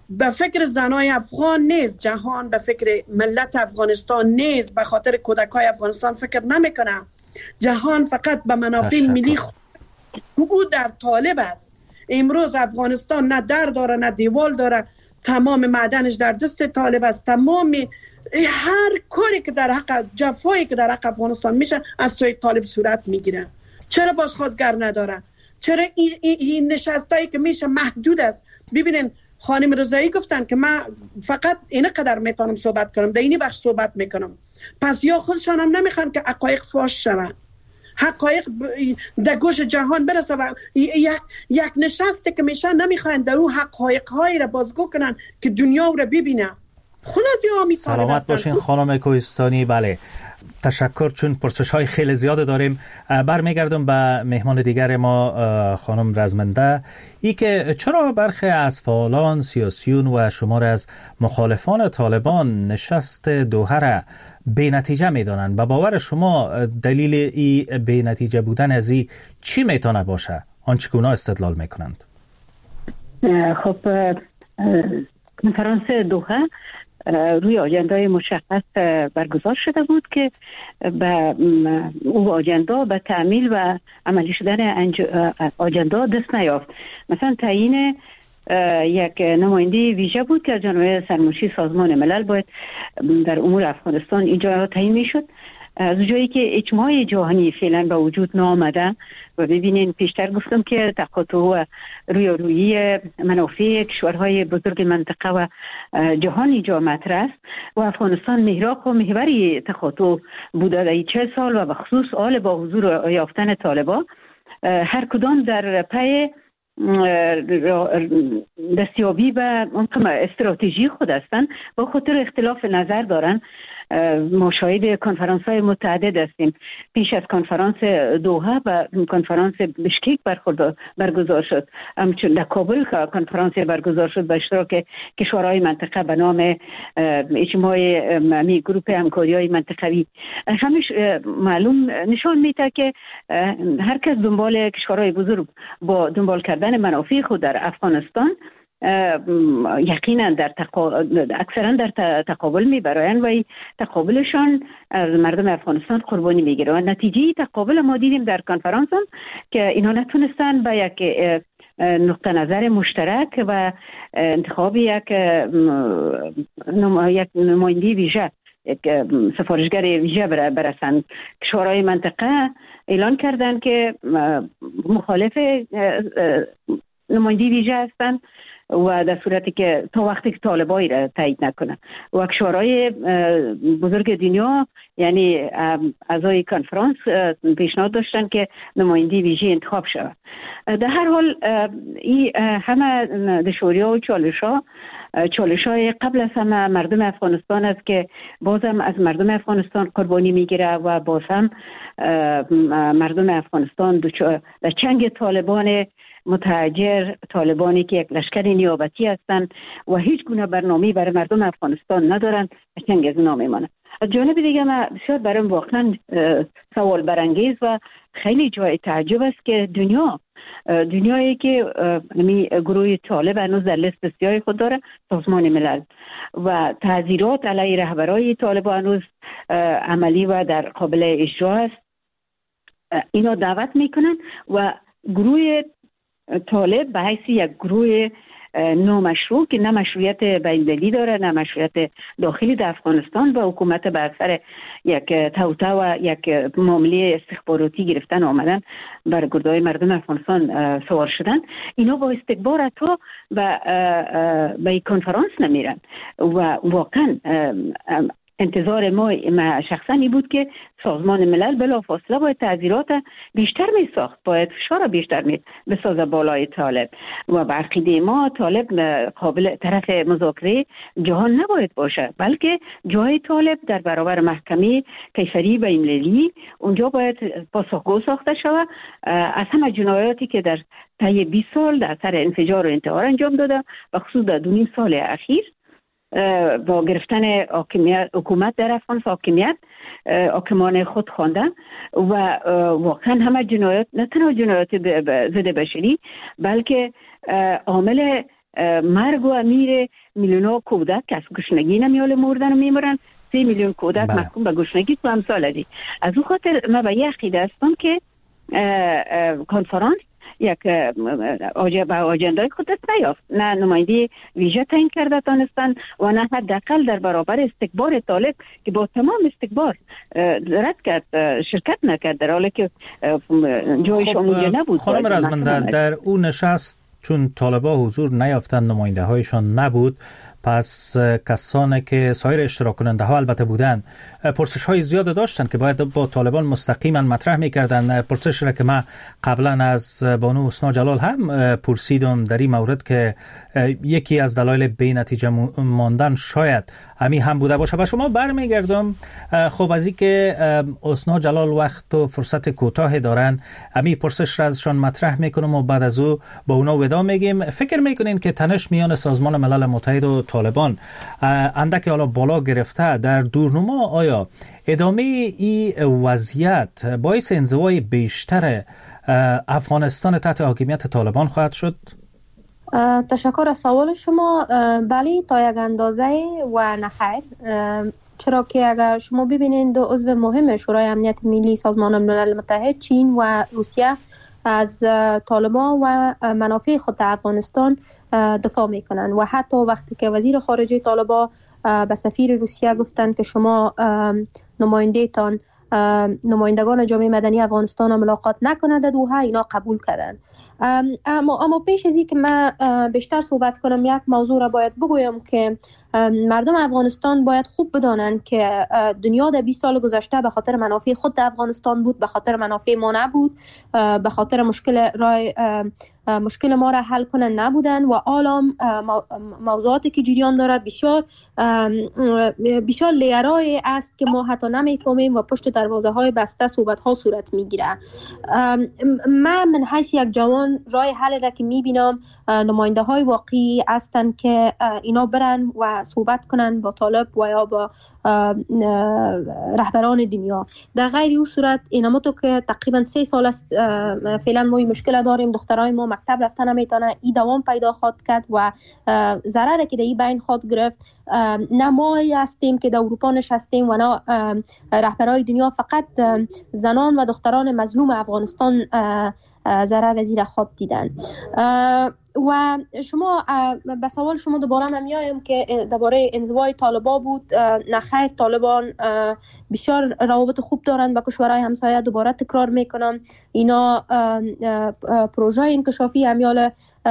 به فکر زنای افغان نیست، جهان به فکر ملت افغانستان نیست، به خاطر کودکای افغانستان فکر نمیکنه. جهان فقط به منافع ملی خود او در طالب است. امروز افغانستان نه در داره نه دیوال داره، تمام معدنش در دست طالب است. تمام هر کاری که در حق جفایی که در حق افغانستان میشه از سوی طالب صورت میگیره. چرا بازخواستگر نداره؟ چرا این, این, این نشستایی که میشه محدود است؟ ببینین خانم رضایی گفتن که من فقط این قدر میتونم صحبت کنم، در اینی بخش صحبت میکنم. پس یا خودشان هم نمیخوان که حقایق فاش شوند، حقایق در گوش جهان برسه و یک یک نشسته که میشه نمیخوان در اون حقایق هایی را بازگو کنن که دنیا رو ببینه. خود از یا می سلامت باشین خانم کوهستانی. بله تشکر، چون پرسش های خیلی زیاد داریم. برمیگردم به مهمان دیگر ما خانم رزمنده، ای که چرا برخی از فعالان سیاسیون و شمار از مخالفان طالبان نشست دوحه را بی نتیجه می دانند؟ به باور شما دلیل ای بی نتیجه بودن از ای چی میتونه باشه؟ آنچه که اونا استدلال میکنند. خب کنفرانس دوحه روی آجندای مشخص برگزار شده بود که به او آجندا به تعمیل و عملی شدن آجندا دست نیافت. مثلا تعیین یک نماینده ویژه بود که از جانب سرمنشی سازمان ملل باید در امور افغانستان اینجا تعیین میشد، از جایی که اجماع جهانی فعلا به وجود نامده. و ببینین پیشتر گفتم که تقاطع و رویارویی منافع کشورهای بزرگ منطقه و جهان اینجا مطرح است و افغانستان محراق و محوری تقاطع بوده در چه سال و بخصوص آل با حضور یافتن طالبان هر کدام در پی دستیابی به استراتژی خود هستند با خاطر اختلاف نظر دارن. ما شاهد کنفرانس های متعدد هستیم. پیش از کنفرانس دوحه و کنفرانس بشکیک برگزار شد، همچنین در کابل کنفرانس برگزار شد به اشتراک کشورهای منطقه به نام اجماع می گروپ همکاری های منطقوی. همیش معلوم نشان میده که هر کس دنبال کشورهای بزرگ با دنبال کردن منافع خود در افغانستان یقینا در تقا... اکثرا در تقابل میبرند و تقابلشان از مردم افغانستان قربانی میگیره و نتیجه تقابل ما دیدیم در کنفرانس هم که اینا نتونستن به یک نقطه نظر مشترک و انتخاب یک یک نماینده ویژه، یک سفارشگر ویژه برسند. کشورهای منطقه اعلان کردند که مخالف نماینده ویژه هستند و در صورتی که تا وقتی که طالبایی را تایید نکنه و کشورهای بزرگ دنیا یعنی اعضای کنفرانس پیشنهاد داشتن که نماینده ویژه انتخاب شود. در هر حال این همه دشواری‌ها و چالش‌ها چالش‌های قبل از همه مردم افغانستان است که بازم از مردم افغانستان قربانی میگیره و باز هم مردم افغانستان در چنگ طالبان متحجر، طالبانی که یک لشکر نیابتی هستند و هیچ گونه برنامه‌ای برای مردم افغانستان ندارند، چنگ از اونا میمانند. از جانب دیگه من بسیار برام واقعا سوال برانگیز و خیلی جای تعجب است که دنیا دنیایی که می گروه طالب هنوز در لیست سیاه خود داره، سازمان ملل، و تعذیرات علیه رهبرای طالب هنوز عملی و در قابل اجرا است، اینا دعوت میکنن و گروه طالب به حیث یک گروه نامشروع که نه مشروعیت بین‌المللی داره نه مشروعیت داخلی در افغانستان و حکومت به اثر یک توطئه و یک معامله استخباراتی گرفتن آمدن بر گردهای مردم افغانستان سوار شدن، اینا با استکبار حتی به به کنفرانس نمیرن و واقعا انتظار ما شخصا این بود که سازمان ملل بلافاصله باید تعذیرات بیشتر می ساخت، باید فشار بیشتر می بسازه بالای طالب و به عقیده ما طالب قابل طرف مذاکره جهان نباید باشه، بلکه جای طالب در برابر محکمه کیفری بین‌المللی اونجا باید پاسخگو ساخته شود از همه جنایاتی که در طی بیست سال در اثر انفجار و انتحار انجام داده و خصوص در دو نیم سال اخیر با گرفتن حاکمیت حکومت در افغانستان، حاکمیت حاکمان خود خوانده و واقعا همه جنایات، نه تنها جنایات ضد بشری بلکه عامل مرگ و امیر میلیون کودک که از گشنگی نمیال مردن و میمرن، سی میلیون کودک محکوم به گشنگی تو امثال ازی. از اون خاطر من به یه عقیده هستم که کنفرانس یک آجندای خودت نیافت، نه نماینده ویژه تعیین کرده تانستن و نه حداقل در برابر استکبار طالب که با تمام استکبار رد کرد، شرکت نکرد، در حالی که جایش خب اونجا نبود. خانم رزمنده، در اون نشست چون طالبا حضور نیافتند، نماینده هایشان نبود، پس کسانی که سایر اشتراک کننده ها البته بودند پرسش های زیاد داشتند که باید با طالبان مستقیما مطرح میکردن. پرسش را که من قبلا از بانو حسنا جلال هم پرسیدم در این مورد که یکی از دلایل بی نتیجه ماندن شاید امی هم بوده باشه. و شما برمیگردم خب از این که حسنا جلال وقت و فرصت کوتاه دارن، امی پرسش را ازشان مطرح میکنم و بعد از او با اونا ودا میگیم. فکر میکنین که تنش میان سازمان ملل متحد و طالبان اندک حالا بالا گرفته در دورنما، آیا ادامه این وضعیت باعث انزوای بیشتر افغانستان تحت حاکمیت طالبان خواهد شد؟ تشکر از سوال شما. بله تا یک اندازه و نخیر، چرا که اگر شما ببینید دو عضو مهم شورای امنیت ملی سازمان ملل متحد، چین و روسیه، از طالبان و منافع خود افغانستان دفاع میکنن و حتی وقتی که وزیر خارجه طالبان به سفیر روسیه گفتن که شما نماینده تان نمایندگان جامعه مدنی افغانستان ملاقات نکنند در دوحه، اینا قبول کردن. اما اما پیش از این که من بیشتر صحبت کنم، یک موضوع را باید بگویم که مردم افغانستان باید خوب بدانند که دنیا در بیست سال گذشته به خاطر منافع خود در افغانستان بود، به خاطر منافع ما نبود، به خاطر مشکل رای مشکل ما را حل کنن نبودن و عالم موضوعاتی که جریان داره بسیار بسیار لیرای است که ما حتی نمیفهمیم و پشت دروازه های بسته صحبت ها صورت میگیره. من من حیث یک جوان رای حل را که میبینم نماینده های واقعی هستند که اینا برن و صحبت کنن با طالب و یا با رهبران دنیا. در غیر او صورت اینما تو که تقریبا سه سال است فعلا ما این مشکل داریم، دخترای ما مکتب رفتن نمیتونه، این دوام پیدا خواهد کرد و ضرری که در این بین خواهد گرفت. نه ما هستیم که در اروپا نشستیم و نه رهبرای دنیا، فقط زنان و دختران مظلوم افغانستان ضرر وزیر خواب دیدن. و شما به سوال شما دوباره من میایم که درباره انزوای طالبان بود. نخیر، طالبان بسیار روابط خوب دارند با کشورهای همسایه. دوباره تکرار میکنم اینا پروژه انکشافی امیال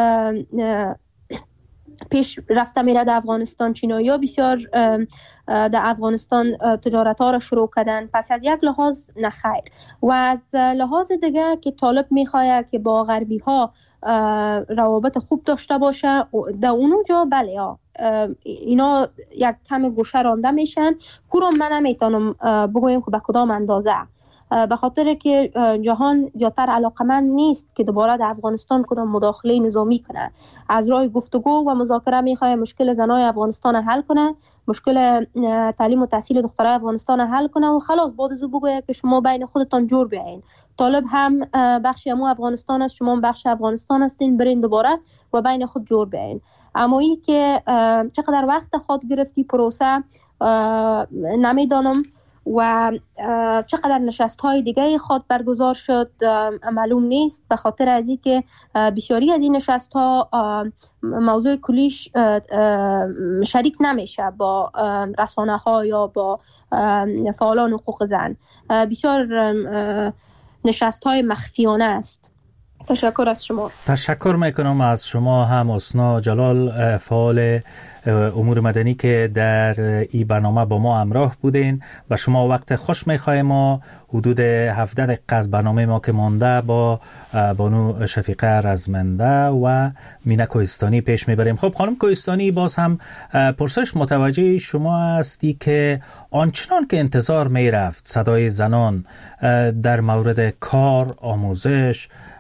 پیش رفته میره در افغانستان. چینایی‌ها بسیار در افغانستان تجارت ها را شروع کردن. پس از یک لحاظ نخیر و از لحاظ دیگه که طالب میخواه که با غربی ها روابط خوب داشته باشه، در اونجا بله ها اینا یک کم گوشه رانده میشن. کورم من نمیتونم بگویم که به کدام اندازه، به خاطر که جهان زیادتر علاقمند نیست که دوباره در افغانستان کدام مداخله نظامی کنه. از راه گفتگو و مذاکره میخواد مشکل زنای افغانستان حل کنه، مشکل تعلیم و تحصیل دخترای افغانستان حل کنه و خلاص بعد از او بگه که شما بین خودتان جور بیاین. طالب هم بخشی امو افغانستان است، شما هم بخش افغانستان هستین، برین دوباره و بین خود جور بیاین. اما این که چقدر وقت خود گرفتی پروسه نمیدانم و چقدر نشست های دیگه خود برگزار شد معلوم نیست، به خاطر از این که بسیاری از این نشست ها موضوع کلیش شریک نمیشه با رسانه ها یا با فعالان حقوق زن. بسیار نشست های مخفیانه است. تشکر از شما. تشکر میکنم از شما هم حسنا جلال، فعال امور مدنی که در این برنامه با ما همراه بودین. و شما وقت خوش میخوایم. ما حدود هفده دقیقه از برنامه ما که مانده با بانو شفیقه رزمنده و مینا کوهستانی پیش میبریم. خب خانم کوهستانی، باز هم پرسش متوجه شما هستی که آنچنان که انتظار میرفت صدای زنان در مورد کار، آموزش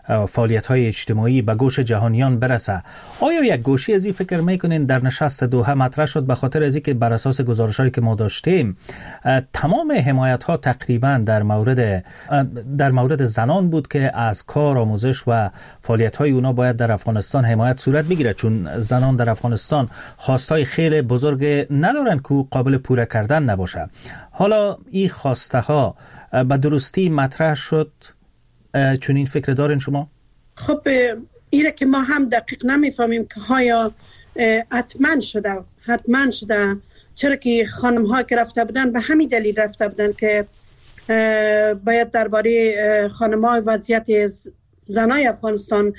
فعالیت های اجتماعی به گوش جهانیان برسه. آیا یک گوشی از این فکر میکنین در نشست دوحه مطرح شد؟ به خاطر از اینکه بر اساس گزارش‌هایی که ما داشتیم تمام حمایت ها تقریبا در مورد در مورد زنان بود که از کار، آموزش و فعالیت های اونا باید در افغانستان حمایت صورت بگیره، چون زنان در افغانستان خواستای خیلی بزرگ ندارن که قابل پوره کردن نباشه. حالا این خواسته ها به درستی مطرح شد، چون این فکر دارین شما؟ خب ایره که ما هم دقیق نمیفهمیم که ها حتما شده حتما شده چرا که خانم ها که رفته بودن به همین دلیل رفته بودن که باید درباره خانم ها وضعیت زنای افغانستان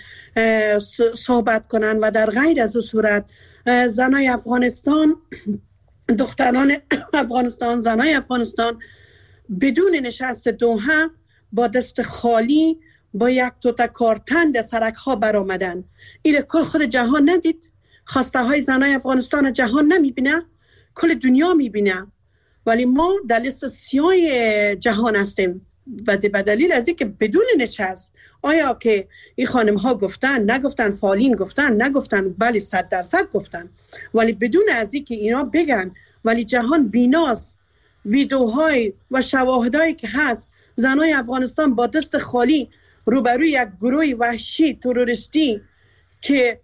صحبت کنن و در غیر از اون صورت زنای افغانستان، دختران افغانستان، زنای افغانستان بدون نشست دوحه با دست خالی با یک توته کارتن در سرک ها برآمدن. این کل خود جهان ندید؟ خواسته های زنای افغانستان جهان نمیبینه؟ کل دنیا میبینه، ولی ما در لیست سیاه جهان هستیم و به دلیل از اینکه بدون نشست، آیا که این خانم ها گفتن نگفتن، فعالین گفتن نگفتن، بله صد درصد گفتن، ولی بدون از اینکه اینا بگن، ولی جهان بیناست. ویدیوهای و شواهدایی که هست زنای افغانستان با دست خالی روبروی یک گروه وحشی تروریستی که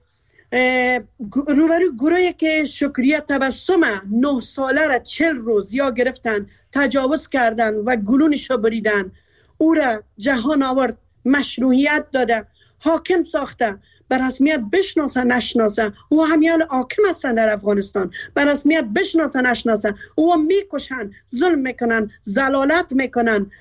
روبروی گروهی که شکریه تبسم نه ساله را چل روز یا گرفتن، تجاوز کردن و گلونش را بریدن، او را جهان آورد، مشروعیت داده، حاکم ساخته، به رسمیت بشناسه نشناسه، او همیان حاکم هستن در افغانستان، به رسمیت بشناسه نشناسه، او میکشن، ظلم میکنن، زلالت میکنن.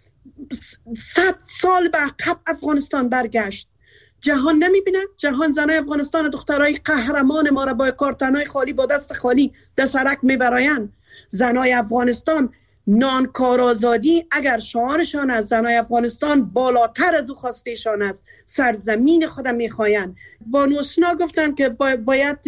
صد سال به عقب افغانستان برگشت. جهان نمیبینه؟ جهان زنای افغانستان، دخترای قهرمان ما را با کارتنای خالی، با دست خالی در سرک میبراین. زنای افغانستان نانکار آزادی اگر شعارشان از زنای افغانستان بالاتر از او خواستهشان است، سرزمین خودم میخواین. بانو حسنا گفتن که باید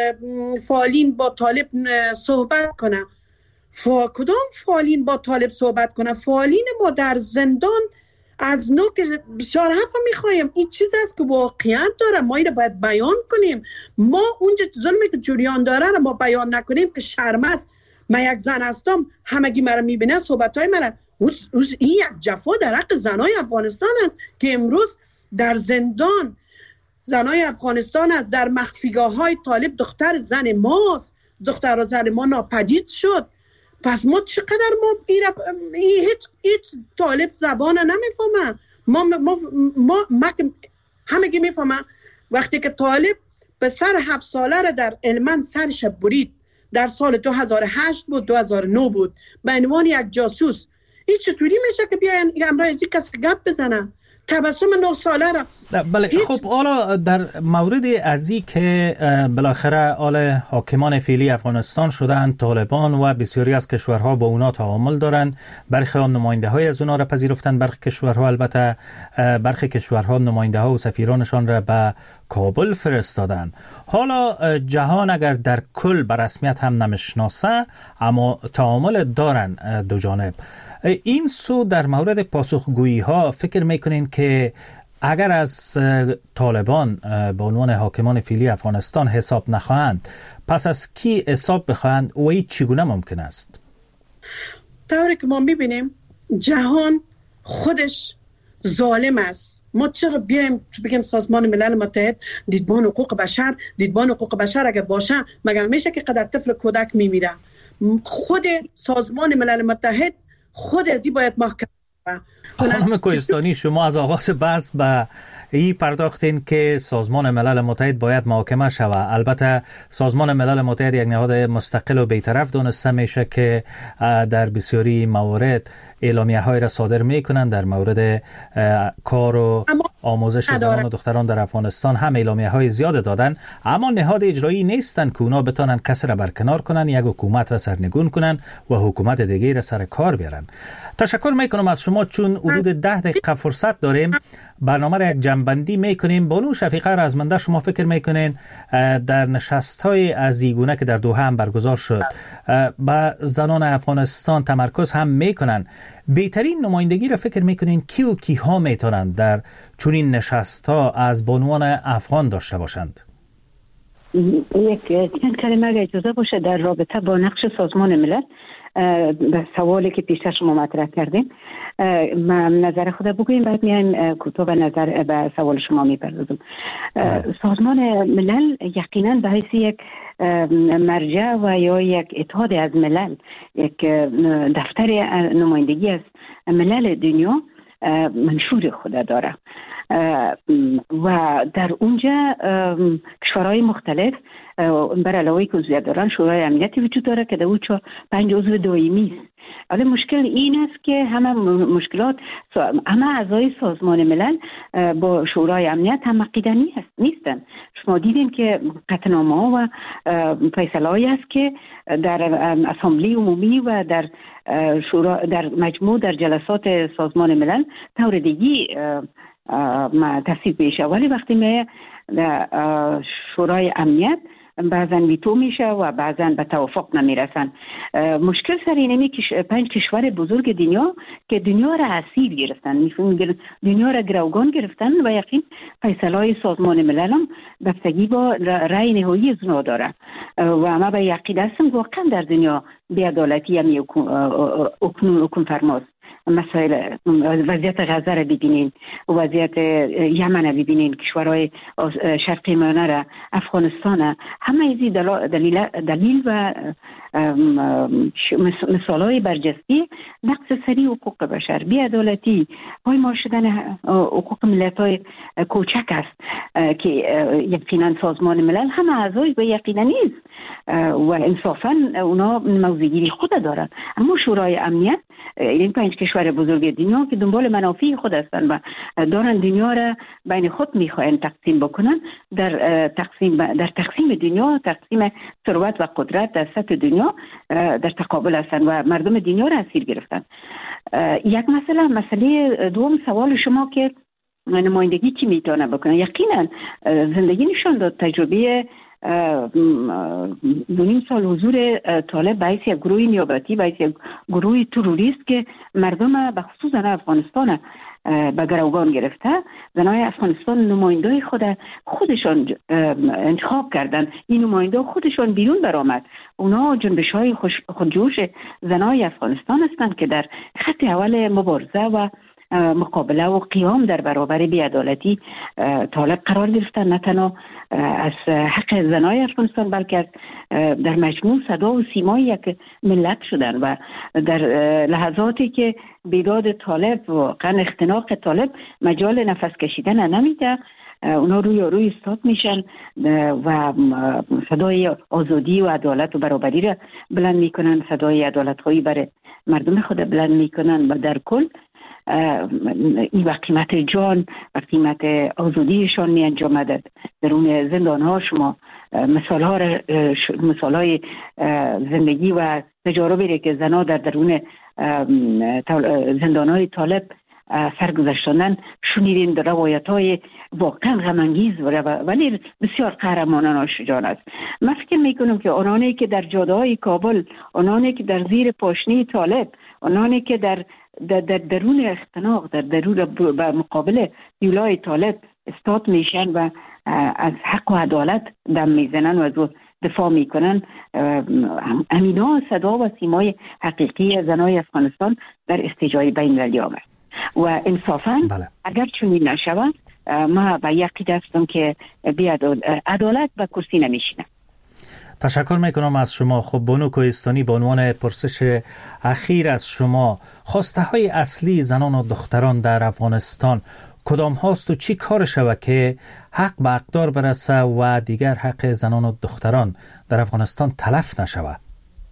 فعالین با طالب صحبت کنه. فا کدام فعالین با طالب صحبت کنه؟ فعالین ما در زندان از نو که بسیار حرف میخوایم. این چیز است که واقعیت داره، ما اینو باید بیان کنیم. ما اونجا ظلمی که جریان داره رو ما بیان نکنیم که شرم است. من یک زن هستم، همگی مرا میبینه، صحبتهای مرا، این یک جفا در حق زنای افغانستان است که امروز در زندان زنای افغانستان است، در مخفیگاه های طالب دختر زن ماست، دختر و زن ما ناپدید شد. پس ما چقدر ما این هیچ هیچ طالب زبان نمیفهمه. ما ما ما, ما همگی میفهمه وقتی که طالب به سر هفت ساله را در علمان سرش برید، در سال دو هزار و هشت بود، دو هزار و نه بود، به عنوان یک جاسوس. این چطوری میشه که بیاین امروز از این کسی گپ بزنه؟ تبسم نه ساله را. بله هیچ... خب حالا در مورد ازی که بالاخره آل حاکمان فعلی افغانستان شدن طالبان و بسیاری از کشورها با اونا تعامل دارن، برخی آن نماینده های از اونا را پذیرفتن، برخی کشورها البته برخی کشورها نماینده ها و سفیرانشان را به کابل فرستادن. حالا جهان اگر در کل به رسمیت هم نمیشناسه اما تعامل دارن دو جانب. این سو در مورد پاسخگویی ها فکر میکنین که اگر از طالبان به عنوان حاکمان فعلی افغانستان حساب نخواهند، پس از کی حساب بخواهند و این چگونه ممکن است؟ طوری که ما میبینیم جهان خودش ظالم است. ما چرا بیایم بگیم سازمان ملل متحد دیدبان حقوق بشر، دیدبان حقوق بشر اگه باشه مگر میشه که قدر طفل کودک میمیره؟ خود سازمان ملل متحد خود از این باید محکم. خانم کوهستانی، شما از آغاز بحث به این پرداختین که سازمان ملل متحد باید محاکمه شود. البته سازمان ملل متحد یک نهاد مستقل و بی‌طرف دانسته میشه که در بسیاری موارد اعلامیه های را صادر میکنن در مورد کار و آموزش زنان و دختران در افغانستان. هم اعلامیه های زیاد دادن، اما نهاد اجرایی نیستن که اونا بتونن کسی را برکنار کنن، یک حکومت را سرنگون کنن و حکومت دیگه را سر کار بیارن. تشکر میکنم از شما. چون حدود ده دقیقه فرصت داریم، برنامه را یک جمع جمع‌بندی میکنیم، بانو شفیقه رزمنده، شما فکر میکنین در نشست‌های از این گونه که در دوحه هم برگزار شد با زنان افغانستان تمرکز هم میکنن، بهترین نمایندگی را فکر میکنین کی و کی ها میتونن در چنین نشست‌ها از بانوان افغان داشته باشند؟ یک چند کلمه اگه اجازه باشه در رابطه با نقش سازمان ملل به سوالی که پیشتر شما مطرح کردین نظر خود بگویم، بعد میایم کوتاه به نظر به سوال شما میپردازم. سازمان ملل یقینا به حیث یک مرجع و یا یک اتحاد از ملل، یک دفتر نمایندگی از ملل دنیا منشور خود داره و در اونجا کشورهای مختلف بر علاوه که عضویت دارن شورای امنیتی وجود داره که در او چه پنج عضو دائمی است. ولی مشکل این است که همه مشکلات همه اعضای سازمان ملل با شورای امنیت هم عقیده نیستن. شما دیدین که قطعنامه ها و فیصله‌ای است که در اسامبله عمومی و در شورا در مجموع در جلسات سازمان ملل طور دیگی تصویب میشه، ولی وقتی میه شورای امنیت بعضا ویتو میشه و بعضا به توافق نمیرسن. مشکل سر اینه که پنج کشور بزرگ دنیا که دنیا را اسیر گرفتن، میفهمین دنیا را گروگان گرفتن و یقین فیصله‌های سازمان ملل هم بستگی با رأی نهایی از اونها داره و ما به یقین هستم واقعا در دنیا بی‌عدالتی هم اکنون حکم فرماست. مسائل وضعیت غزه را ببینین، وضعیت یمن را ببینین، کشورهای شرقی میانه را، افغانستان، همه ایزی دلیل, دلیل و مثالهای برجسته نقص سری حقوق بشر، بی‌عدالتی، پایمال شدن حقوق ملت‌های کوچک است که یقینا سازمان ملل همه اعضای به یقینا نیست و انصافا اونا موضع‌گیری خود دارن، اما شورای امنیت این پنج کشور بزرگ دنیا که دنبال منافع خود هستند و دارن دنیا را بین خود میخواین تقسیم بکنن، در تقسیم در تقسیم دنیا، تقسیم ثروت و قدرت در سطح دنیا در تقابل هستند و مردم دنیا را اسیر گرفتن. یک مسئله مسئله دوم سوال شما که نمایندگی کی میتونه بکنه، یقینا زندگی نشان داد تجربه دو نیم سال حضور طالب باعث یک گروه نیابتی، باعث یک گروه تروریست که مردم به خصوص زنان افغانستان به گروگان گرفته، زنای افغانستان نماینده خود خودشان انتخاب کردن، این نماینده خودشان بیرون برآمد. اونا جنبش های خودجوش زنای افغانستان هستند که در خط اول مبارزه و مقابله و قیام در برابر بی‌عدالتی طالب قرار گرفتن، نه تنها از حق زنای افغانستان بلکه در مجموع صدا و سیمای یک ملت شدن و در لحظاتی که بیداد طالب و واقعا اختناق طالب مجال نفس کشیدن نمیده، اونا روی روی استاد میشن و صدای آزادی و عدالت و برابری را بلند میکنن، صدای عدالت هایی برای مردم خود بلند میکنن و در کل این و قیمت جان و قیمت آزادیشان می انجامد. درون زندان ها شما مثال ها مثال های زندگی و تجاربی که زنها در درون زندان های طالب سرگذشتندن شنیدین، در روایت های واقعا غم‌انگیز ولی بسیار قهرمانانه و شجاع است. من فکر میکنم که آنانی که در جاده های کابل، آنانی که در زیر پاشنه طالب، آنانی که در در درون اختناق، در درون به مقابل یولای طالب استاد میشن و از حق و عدالت دم میزنن و از دفاع میکنن، امینا صدا و سیمای حقیقی زنای افغانستان در استجای بین المللی آمد و انصافا بله. اگر چنین نشود ما به یقین هستم که بی عدالت به کرسی نمیشینه. تشکر میکنم از شما. خب بانو کوهستانی، به عنوان پرسش اخیر از شما، خواسته های اصلی زنان و دختران در افغانستان کدام هاست و چی کار شود که حق به اقدار برسه و دیگر حق زنان و دختران در افغانستان تلف نشود؟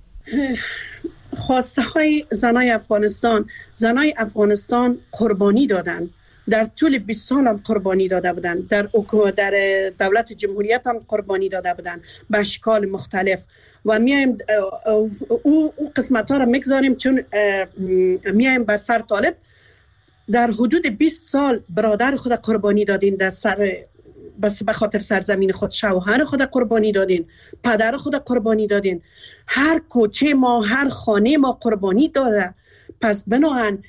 خواسته های زنای افغانستان، زنای افغانستان قربانی دادن، در طول بیست سال هم قربانی داده بودن، در در دولت جمهوریت هم قربانی داده بودن به اشکال مختلف و میایم او او قسمت ها را میگذاریم چون میایم بر سر طالب. در حدود بیست سال برادر خود قربانی دادین، در سر بس به خاطر سرزمین خود شوهر خود قربانی دادین، پدر خود قربانی دادین، هر کوچه ما، هر خانه ما قربانی داده. پس بناهن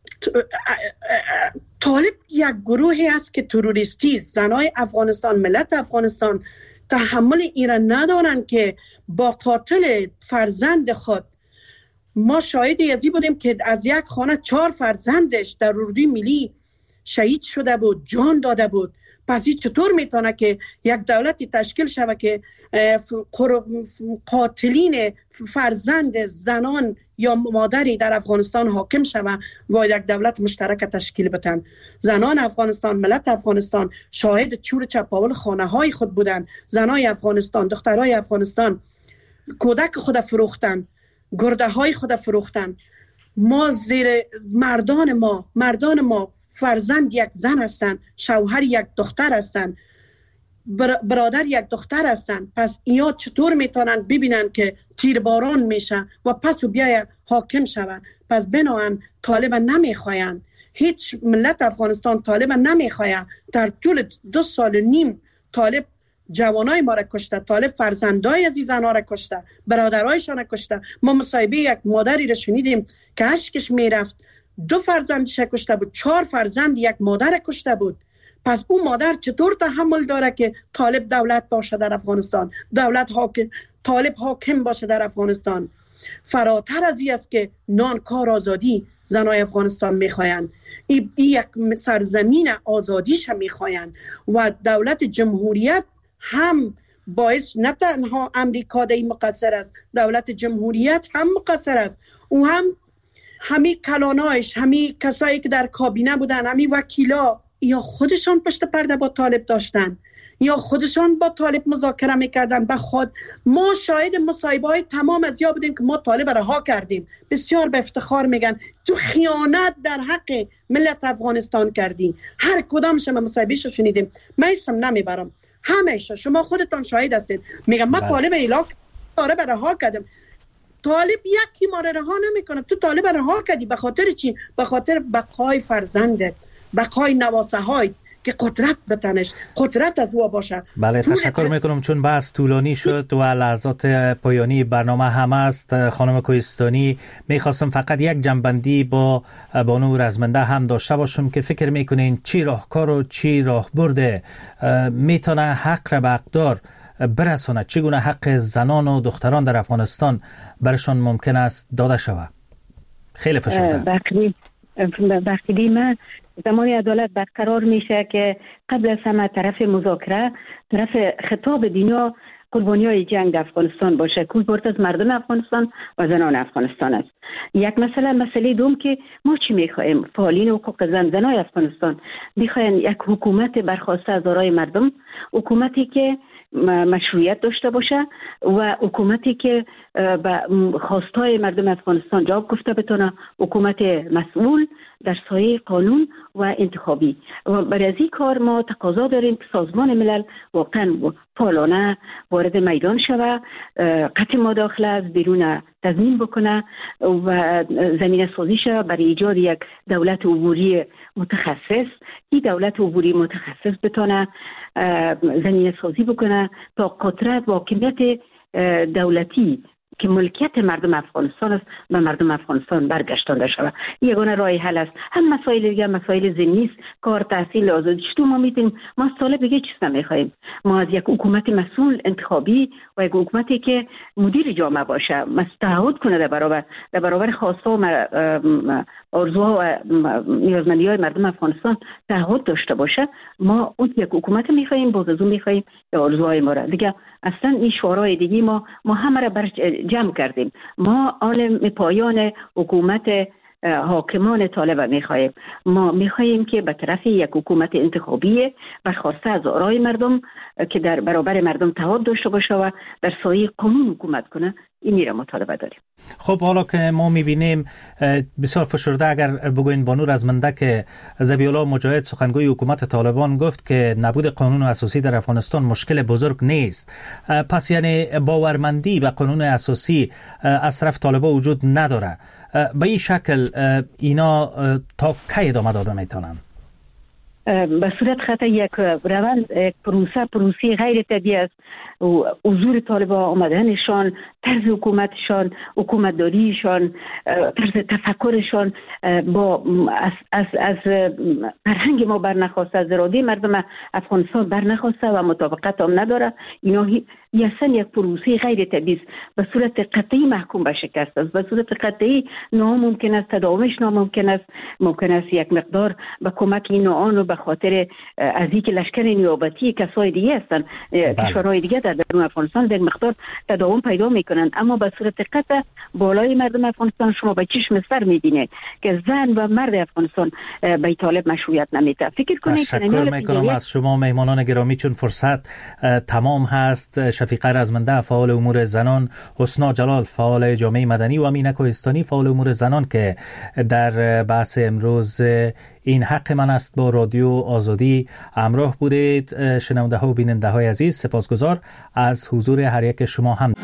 طالب یک گروهی است که تروریستی، زنای افغانستان، ملت افغانستان تحمل ایران ندارن که با قاتل فرزند خود. ما شاهد ازی بودیم که از یک خانه چهار فرزندش در اردوی ملی شهید شده بود، جان داده بود. پس این چطور میتونه که یک دولتی تشکیل شود که قاتلین فرزند زنان یا مادری در افغانستان حاکم شود و یک دولت مشترک تشکیل بتن؟ زنان افغانستان، ملت افغانستان شاهد چور چپاول خانه های خود بودن. زنای افغانستان، دخترای افغانستان کودک خود فروختن، گرده های خود فروختن. ما زیر مردان ما مردان ما فرزند یک زن هستن، شوهر یک دختر هستن، برادر یک دختر هستن. پس اینا چطور میتونن ببینن که تیرباران میشه و پس و بیای حاکم شون؟ پس بناهن طالب نمیخواین، هیچ ملت افغانستان طالب نمیخواین. در طول دو سال نیم طالب جوانای ما را کشته، طالب فرزندای از این زنها را کشته، برادرایشان را کشته. ما مصاحبه یک مادری را شنیدیم که اشکش میرفت، دو فرزندش کشته بود، چهار فرزند یک مادر کشته بود. پس اون مادر چطور تحمل داره که طالب دولت باشه در افغانستان، دولت حاکم، طالب حاکم باشه در افغانستان؟ فراتر از این است که نان، کار، آزادی زنای افغانستان میخواین. این ای یک سرزمین آزادیش میخواین و دولت جمهوریت هم باعث، نه تنها امریکا در این مقصر است، دولت جمهوریت هم مقصر است. او هم همی کلانایش، همی کسایی که در کابینه بودن، همی وکیلا، یا خودشان پشت پرده با طالب داشتن یا خودشان با طالب مذاکره میکردن. به خود ما شاهد مصاحبه های تمام از یا بودیم که ما طالب رها کردیم. بسیار به افتخار میگن تو خیانت در حق ملت افغانستان کردی. هر کدام شما مصاحبهشو شنیدیم. من اسم نمیبرم، همیشه شما خودتان شاهد هستید. میگم ما طالب ایلاک طالب رها کردم. طالب یکی ما رها نمیکنه. تو طالب رها کردی به خاطر چی؟ به خاطر بقای فرزندت، بقای نواسه های که قدرت بتنش، قدرت از او باشه. بله، تشکر میکنم چون بحث طولانی شد و لحظات پایانی برنامه هم است. خانم کوهستانی، میخواستم فقط یک جنبندی با بانو رزمنده هم داشته باشم که فکر میکنین چی راهکار و چی راهبرد میتونه حق را به اقدار برساند؟ چگونه حق زنان و دختران در افغانستان برشان ممکن است داده شود؟ خیلی فشرده. وقتی من زمانی عدالت برقرار میشه که قبل از همه طرف مذاکره، طرف خطاب دنیا قربانی های جنگ در افغانستان باشه، که بارت از مردم افغانستان و زنان افغانستان است. یک مسئله مسئله دوم که ما چی میخوایم؟ فعالین حقوق زن زنای افغانستان میخواین یک حکومت برخواسته از آرای مردم، حکومتی که مشروعیت داشته باشه و حکومتی که به خواستهای مردم افغانستان جواب گفته بتونه، حکومت مسئول در سایه قانون و انتخابی. و برای از این کار ما تقاضا داریم که سازمان ملل واقعا فعالانه وارد میدان شود، قطع مداخله از بیرون تضمین بکنه و زمینه سازی شود برای ایجاد یک دولت عبوری متخصص. این دولت عبوری متخصص بتونه زمینه سازی بکنه تا قدرت و حاکمیت دولتی که ملکیت مردم افغانستان است به مردم افغانستان برگشتانده شود. یگانه راه حل است. هم مسائل دیگه مسائل ذهنی است، کار، تحصیل، آزادی. چطور ما میتونیم؟ ما از طالب دیگه چیز نمیخوایم. ما از یک حکومت مسئول انتخابی و یک حکومتی که مدیر جامعه باشه، مستعهد کنه در برابر در برابر خواست‌ها و آرزوها و نیازمندی‌های مردم افغانستان تعهد داشته باشه. ما اون یک حکومت میخوایم، باز از اون میخوایم که آرزوهای ما را دیگه اصلا این شعارهای دیگه ما ما همه را بر جمع کردیم. ما عالم پایان حکومت حاکمان طالب میخوایم. ما میخوایم که به طرف یک حکومت انتخابی برخواسته از آرای مردم که در برابر مردم تعهد داشته باشه و در سایه قانون حکومت کنه. این میره مطالبه داریم. خب حالا که ما میبینیم بسیار فشرده، اگر بگوین بانو رزمنده که ذبیح الله مجاهد سخنگوی حکومت طالبان گفت که نبود قانون اساسی در افغانستان مشکل بزرگ نیست، پس یعنی باورمندی به قانون اساسی از طرف طالبان وجود نداره. به این شکل اینا تا کی ادامه داده میتونن؟ به صورت خطا یک روند، یک پروسه پروسی غیر طبیعی است و حضور طالبان آمدنشان، طرز حکومتشان، حکومتداریشان، طرز تفکرشان با از از از فرهنگ ما برنخواسته، از اراده مردم افغانستان برنخواسته و مطابقت هم نداره. اینا اصلا یک پروسه غیر طبیعی است، به صورت قطعی محکوم به شکست است، به صورت قطعی ناممکن است، تداومش ناممکن است. ممکن است یک مقدار به کمک این آن و به خاطر از اینکه لشکر نیابتی کسای دیگه هستند، کشورهای دیگه در درون افغانستان یک مقدار تداوم پیدا میکنند، اما به صورت قطع بالای مردم افغانستان شما به چشم سر میبینید که زن و مرد افغانستان به طالب مشروعیت نمیده. فکر کنید که تشکر میکنم از شما مهمانان گرامی، چون فرصت تمام هست. شفیقه رزمنده فعال امور زنان، حسنا جلال فعال جامعه مدنی و امینه کوهستانی فعال امور زنان که در بحث امروز این حق من است با رادیو آزادی همراه بودید. شنونده ها و بیننده های عزیز، سپاسگزار از حضور هر یک شما هم.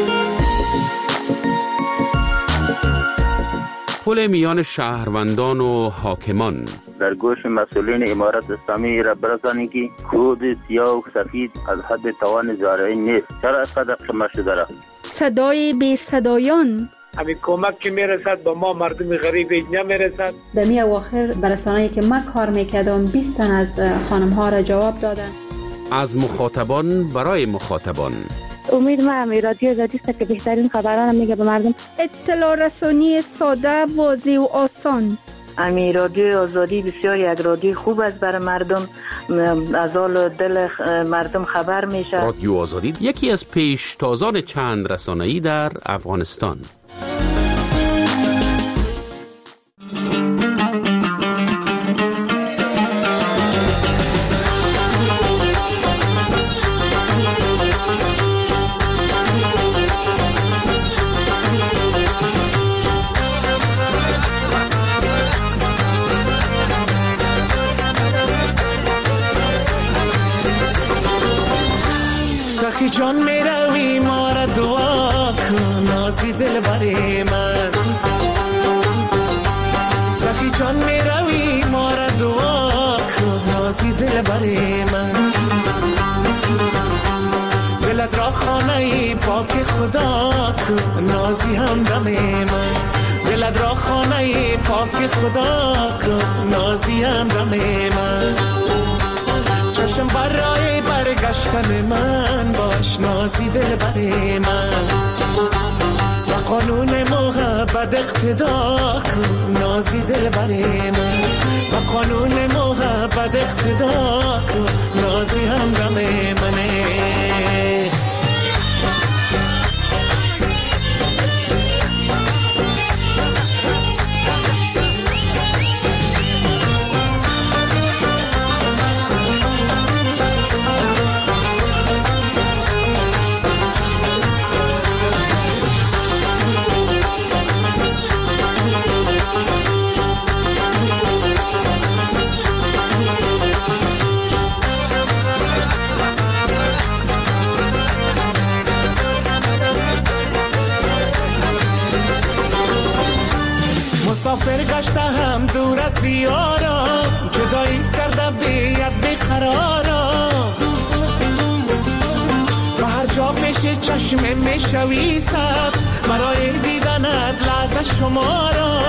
پل میان شهروندان و حاکمان در گوش مسئولین امارت اسلامی را برسانید که کود سیاه و سفید از حد توان زارعی نیست. چرا از قدر شما شده را صدای بی صدایان همین کمک که میرسد با ما مردم غریب اینجا میرسد. در می اواخر برسانه‌ای که من کار میکردم بیست تن از خانم ها را جواب دادن. از مخاطبان برای مخاطبان. امید ما هم رادیو آزادی است که بهترین خبران میگه به مردم. اطلاع رسانی ساده، واضح و آسان. امی رادیو آزادی بسیار یک رادیو خوب است برای مردم، از حال دل مردم خبر میشه. رادیو آزادی یکی از پیشتازان چند رسانه‌ای در افغانستان. سخی جان می روی ما را دعا کن نازی دل بری من. سخی جان می روی ما را دعا کن نازی دل بری من. دلت را خانه پاک خدا کن نازی همدم من. دلت را خانه پاک خدا کن نازی همدم من. چشم برای برگشتن من باش نازی دل بری من. و قانون محبت اقتدا کن نازی دل بری من. و قانون محبت اقتدا کن نازی همدم منه. مسافر گشتم دور از دیارم، جدایی کردم بیاد بیقرارم. و هر جا میشه چشم میشوی سبز، برای دیدنت لحظه شمارم.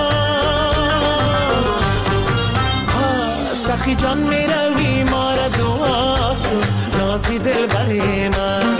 سخی جان میروی ما را دعا کن نازی دل بری من.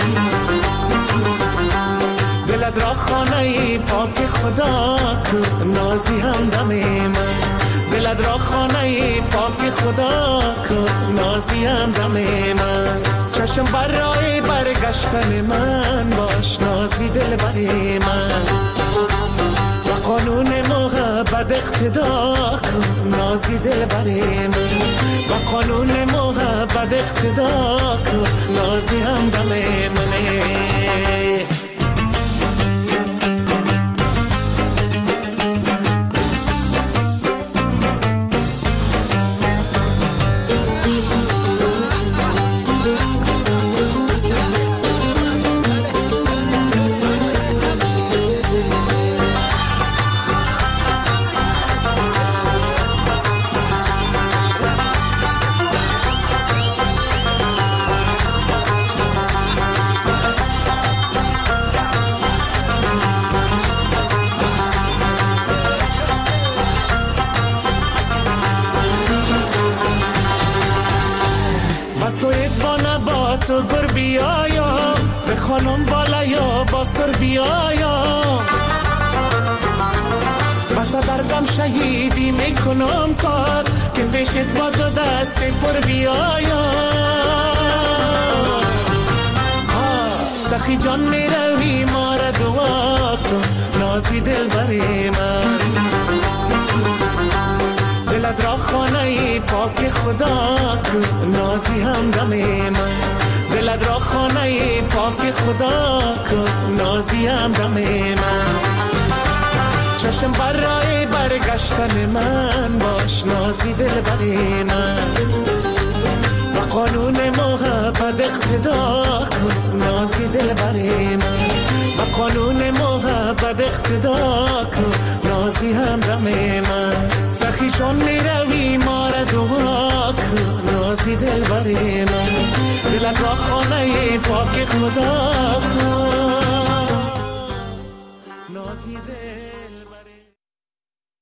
دلت را خانه پاک خدا کن نازی همدم من. دلت را خانه پاک خدا کن نازی همدم من. چشم برای برگشتن من باش نازی دل بری من. و قانون محبت اقتدا کن نازی دل بری من. و قانون محبت اقتدا کن نازی همدم منه. خانم بالا یا با سر بیایم بسا دردم شهیدی میکنم کار که پیشت با دو دست پر بیایم سخی جان میروی ما را دعا کن نازی دل بری من دلت را خانه پاک خدا کن نازی همدم من دلت را خانه پاک خدا کن نازی همدم من چشم بر راه برگشتن من باش نازی دل بری من و قانون محبت اقتدا کن نازی دل بری من و قانون محبت اقتدا کن نازی همدم من سخی چون میروی ما را دعا کن نازی دل بری من دلت را خانه پاک خدا کن نازی دل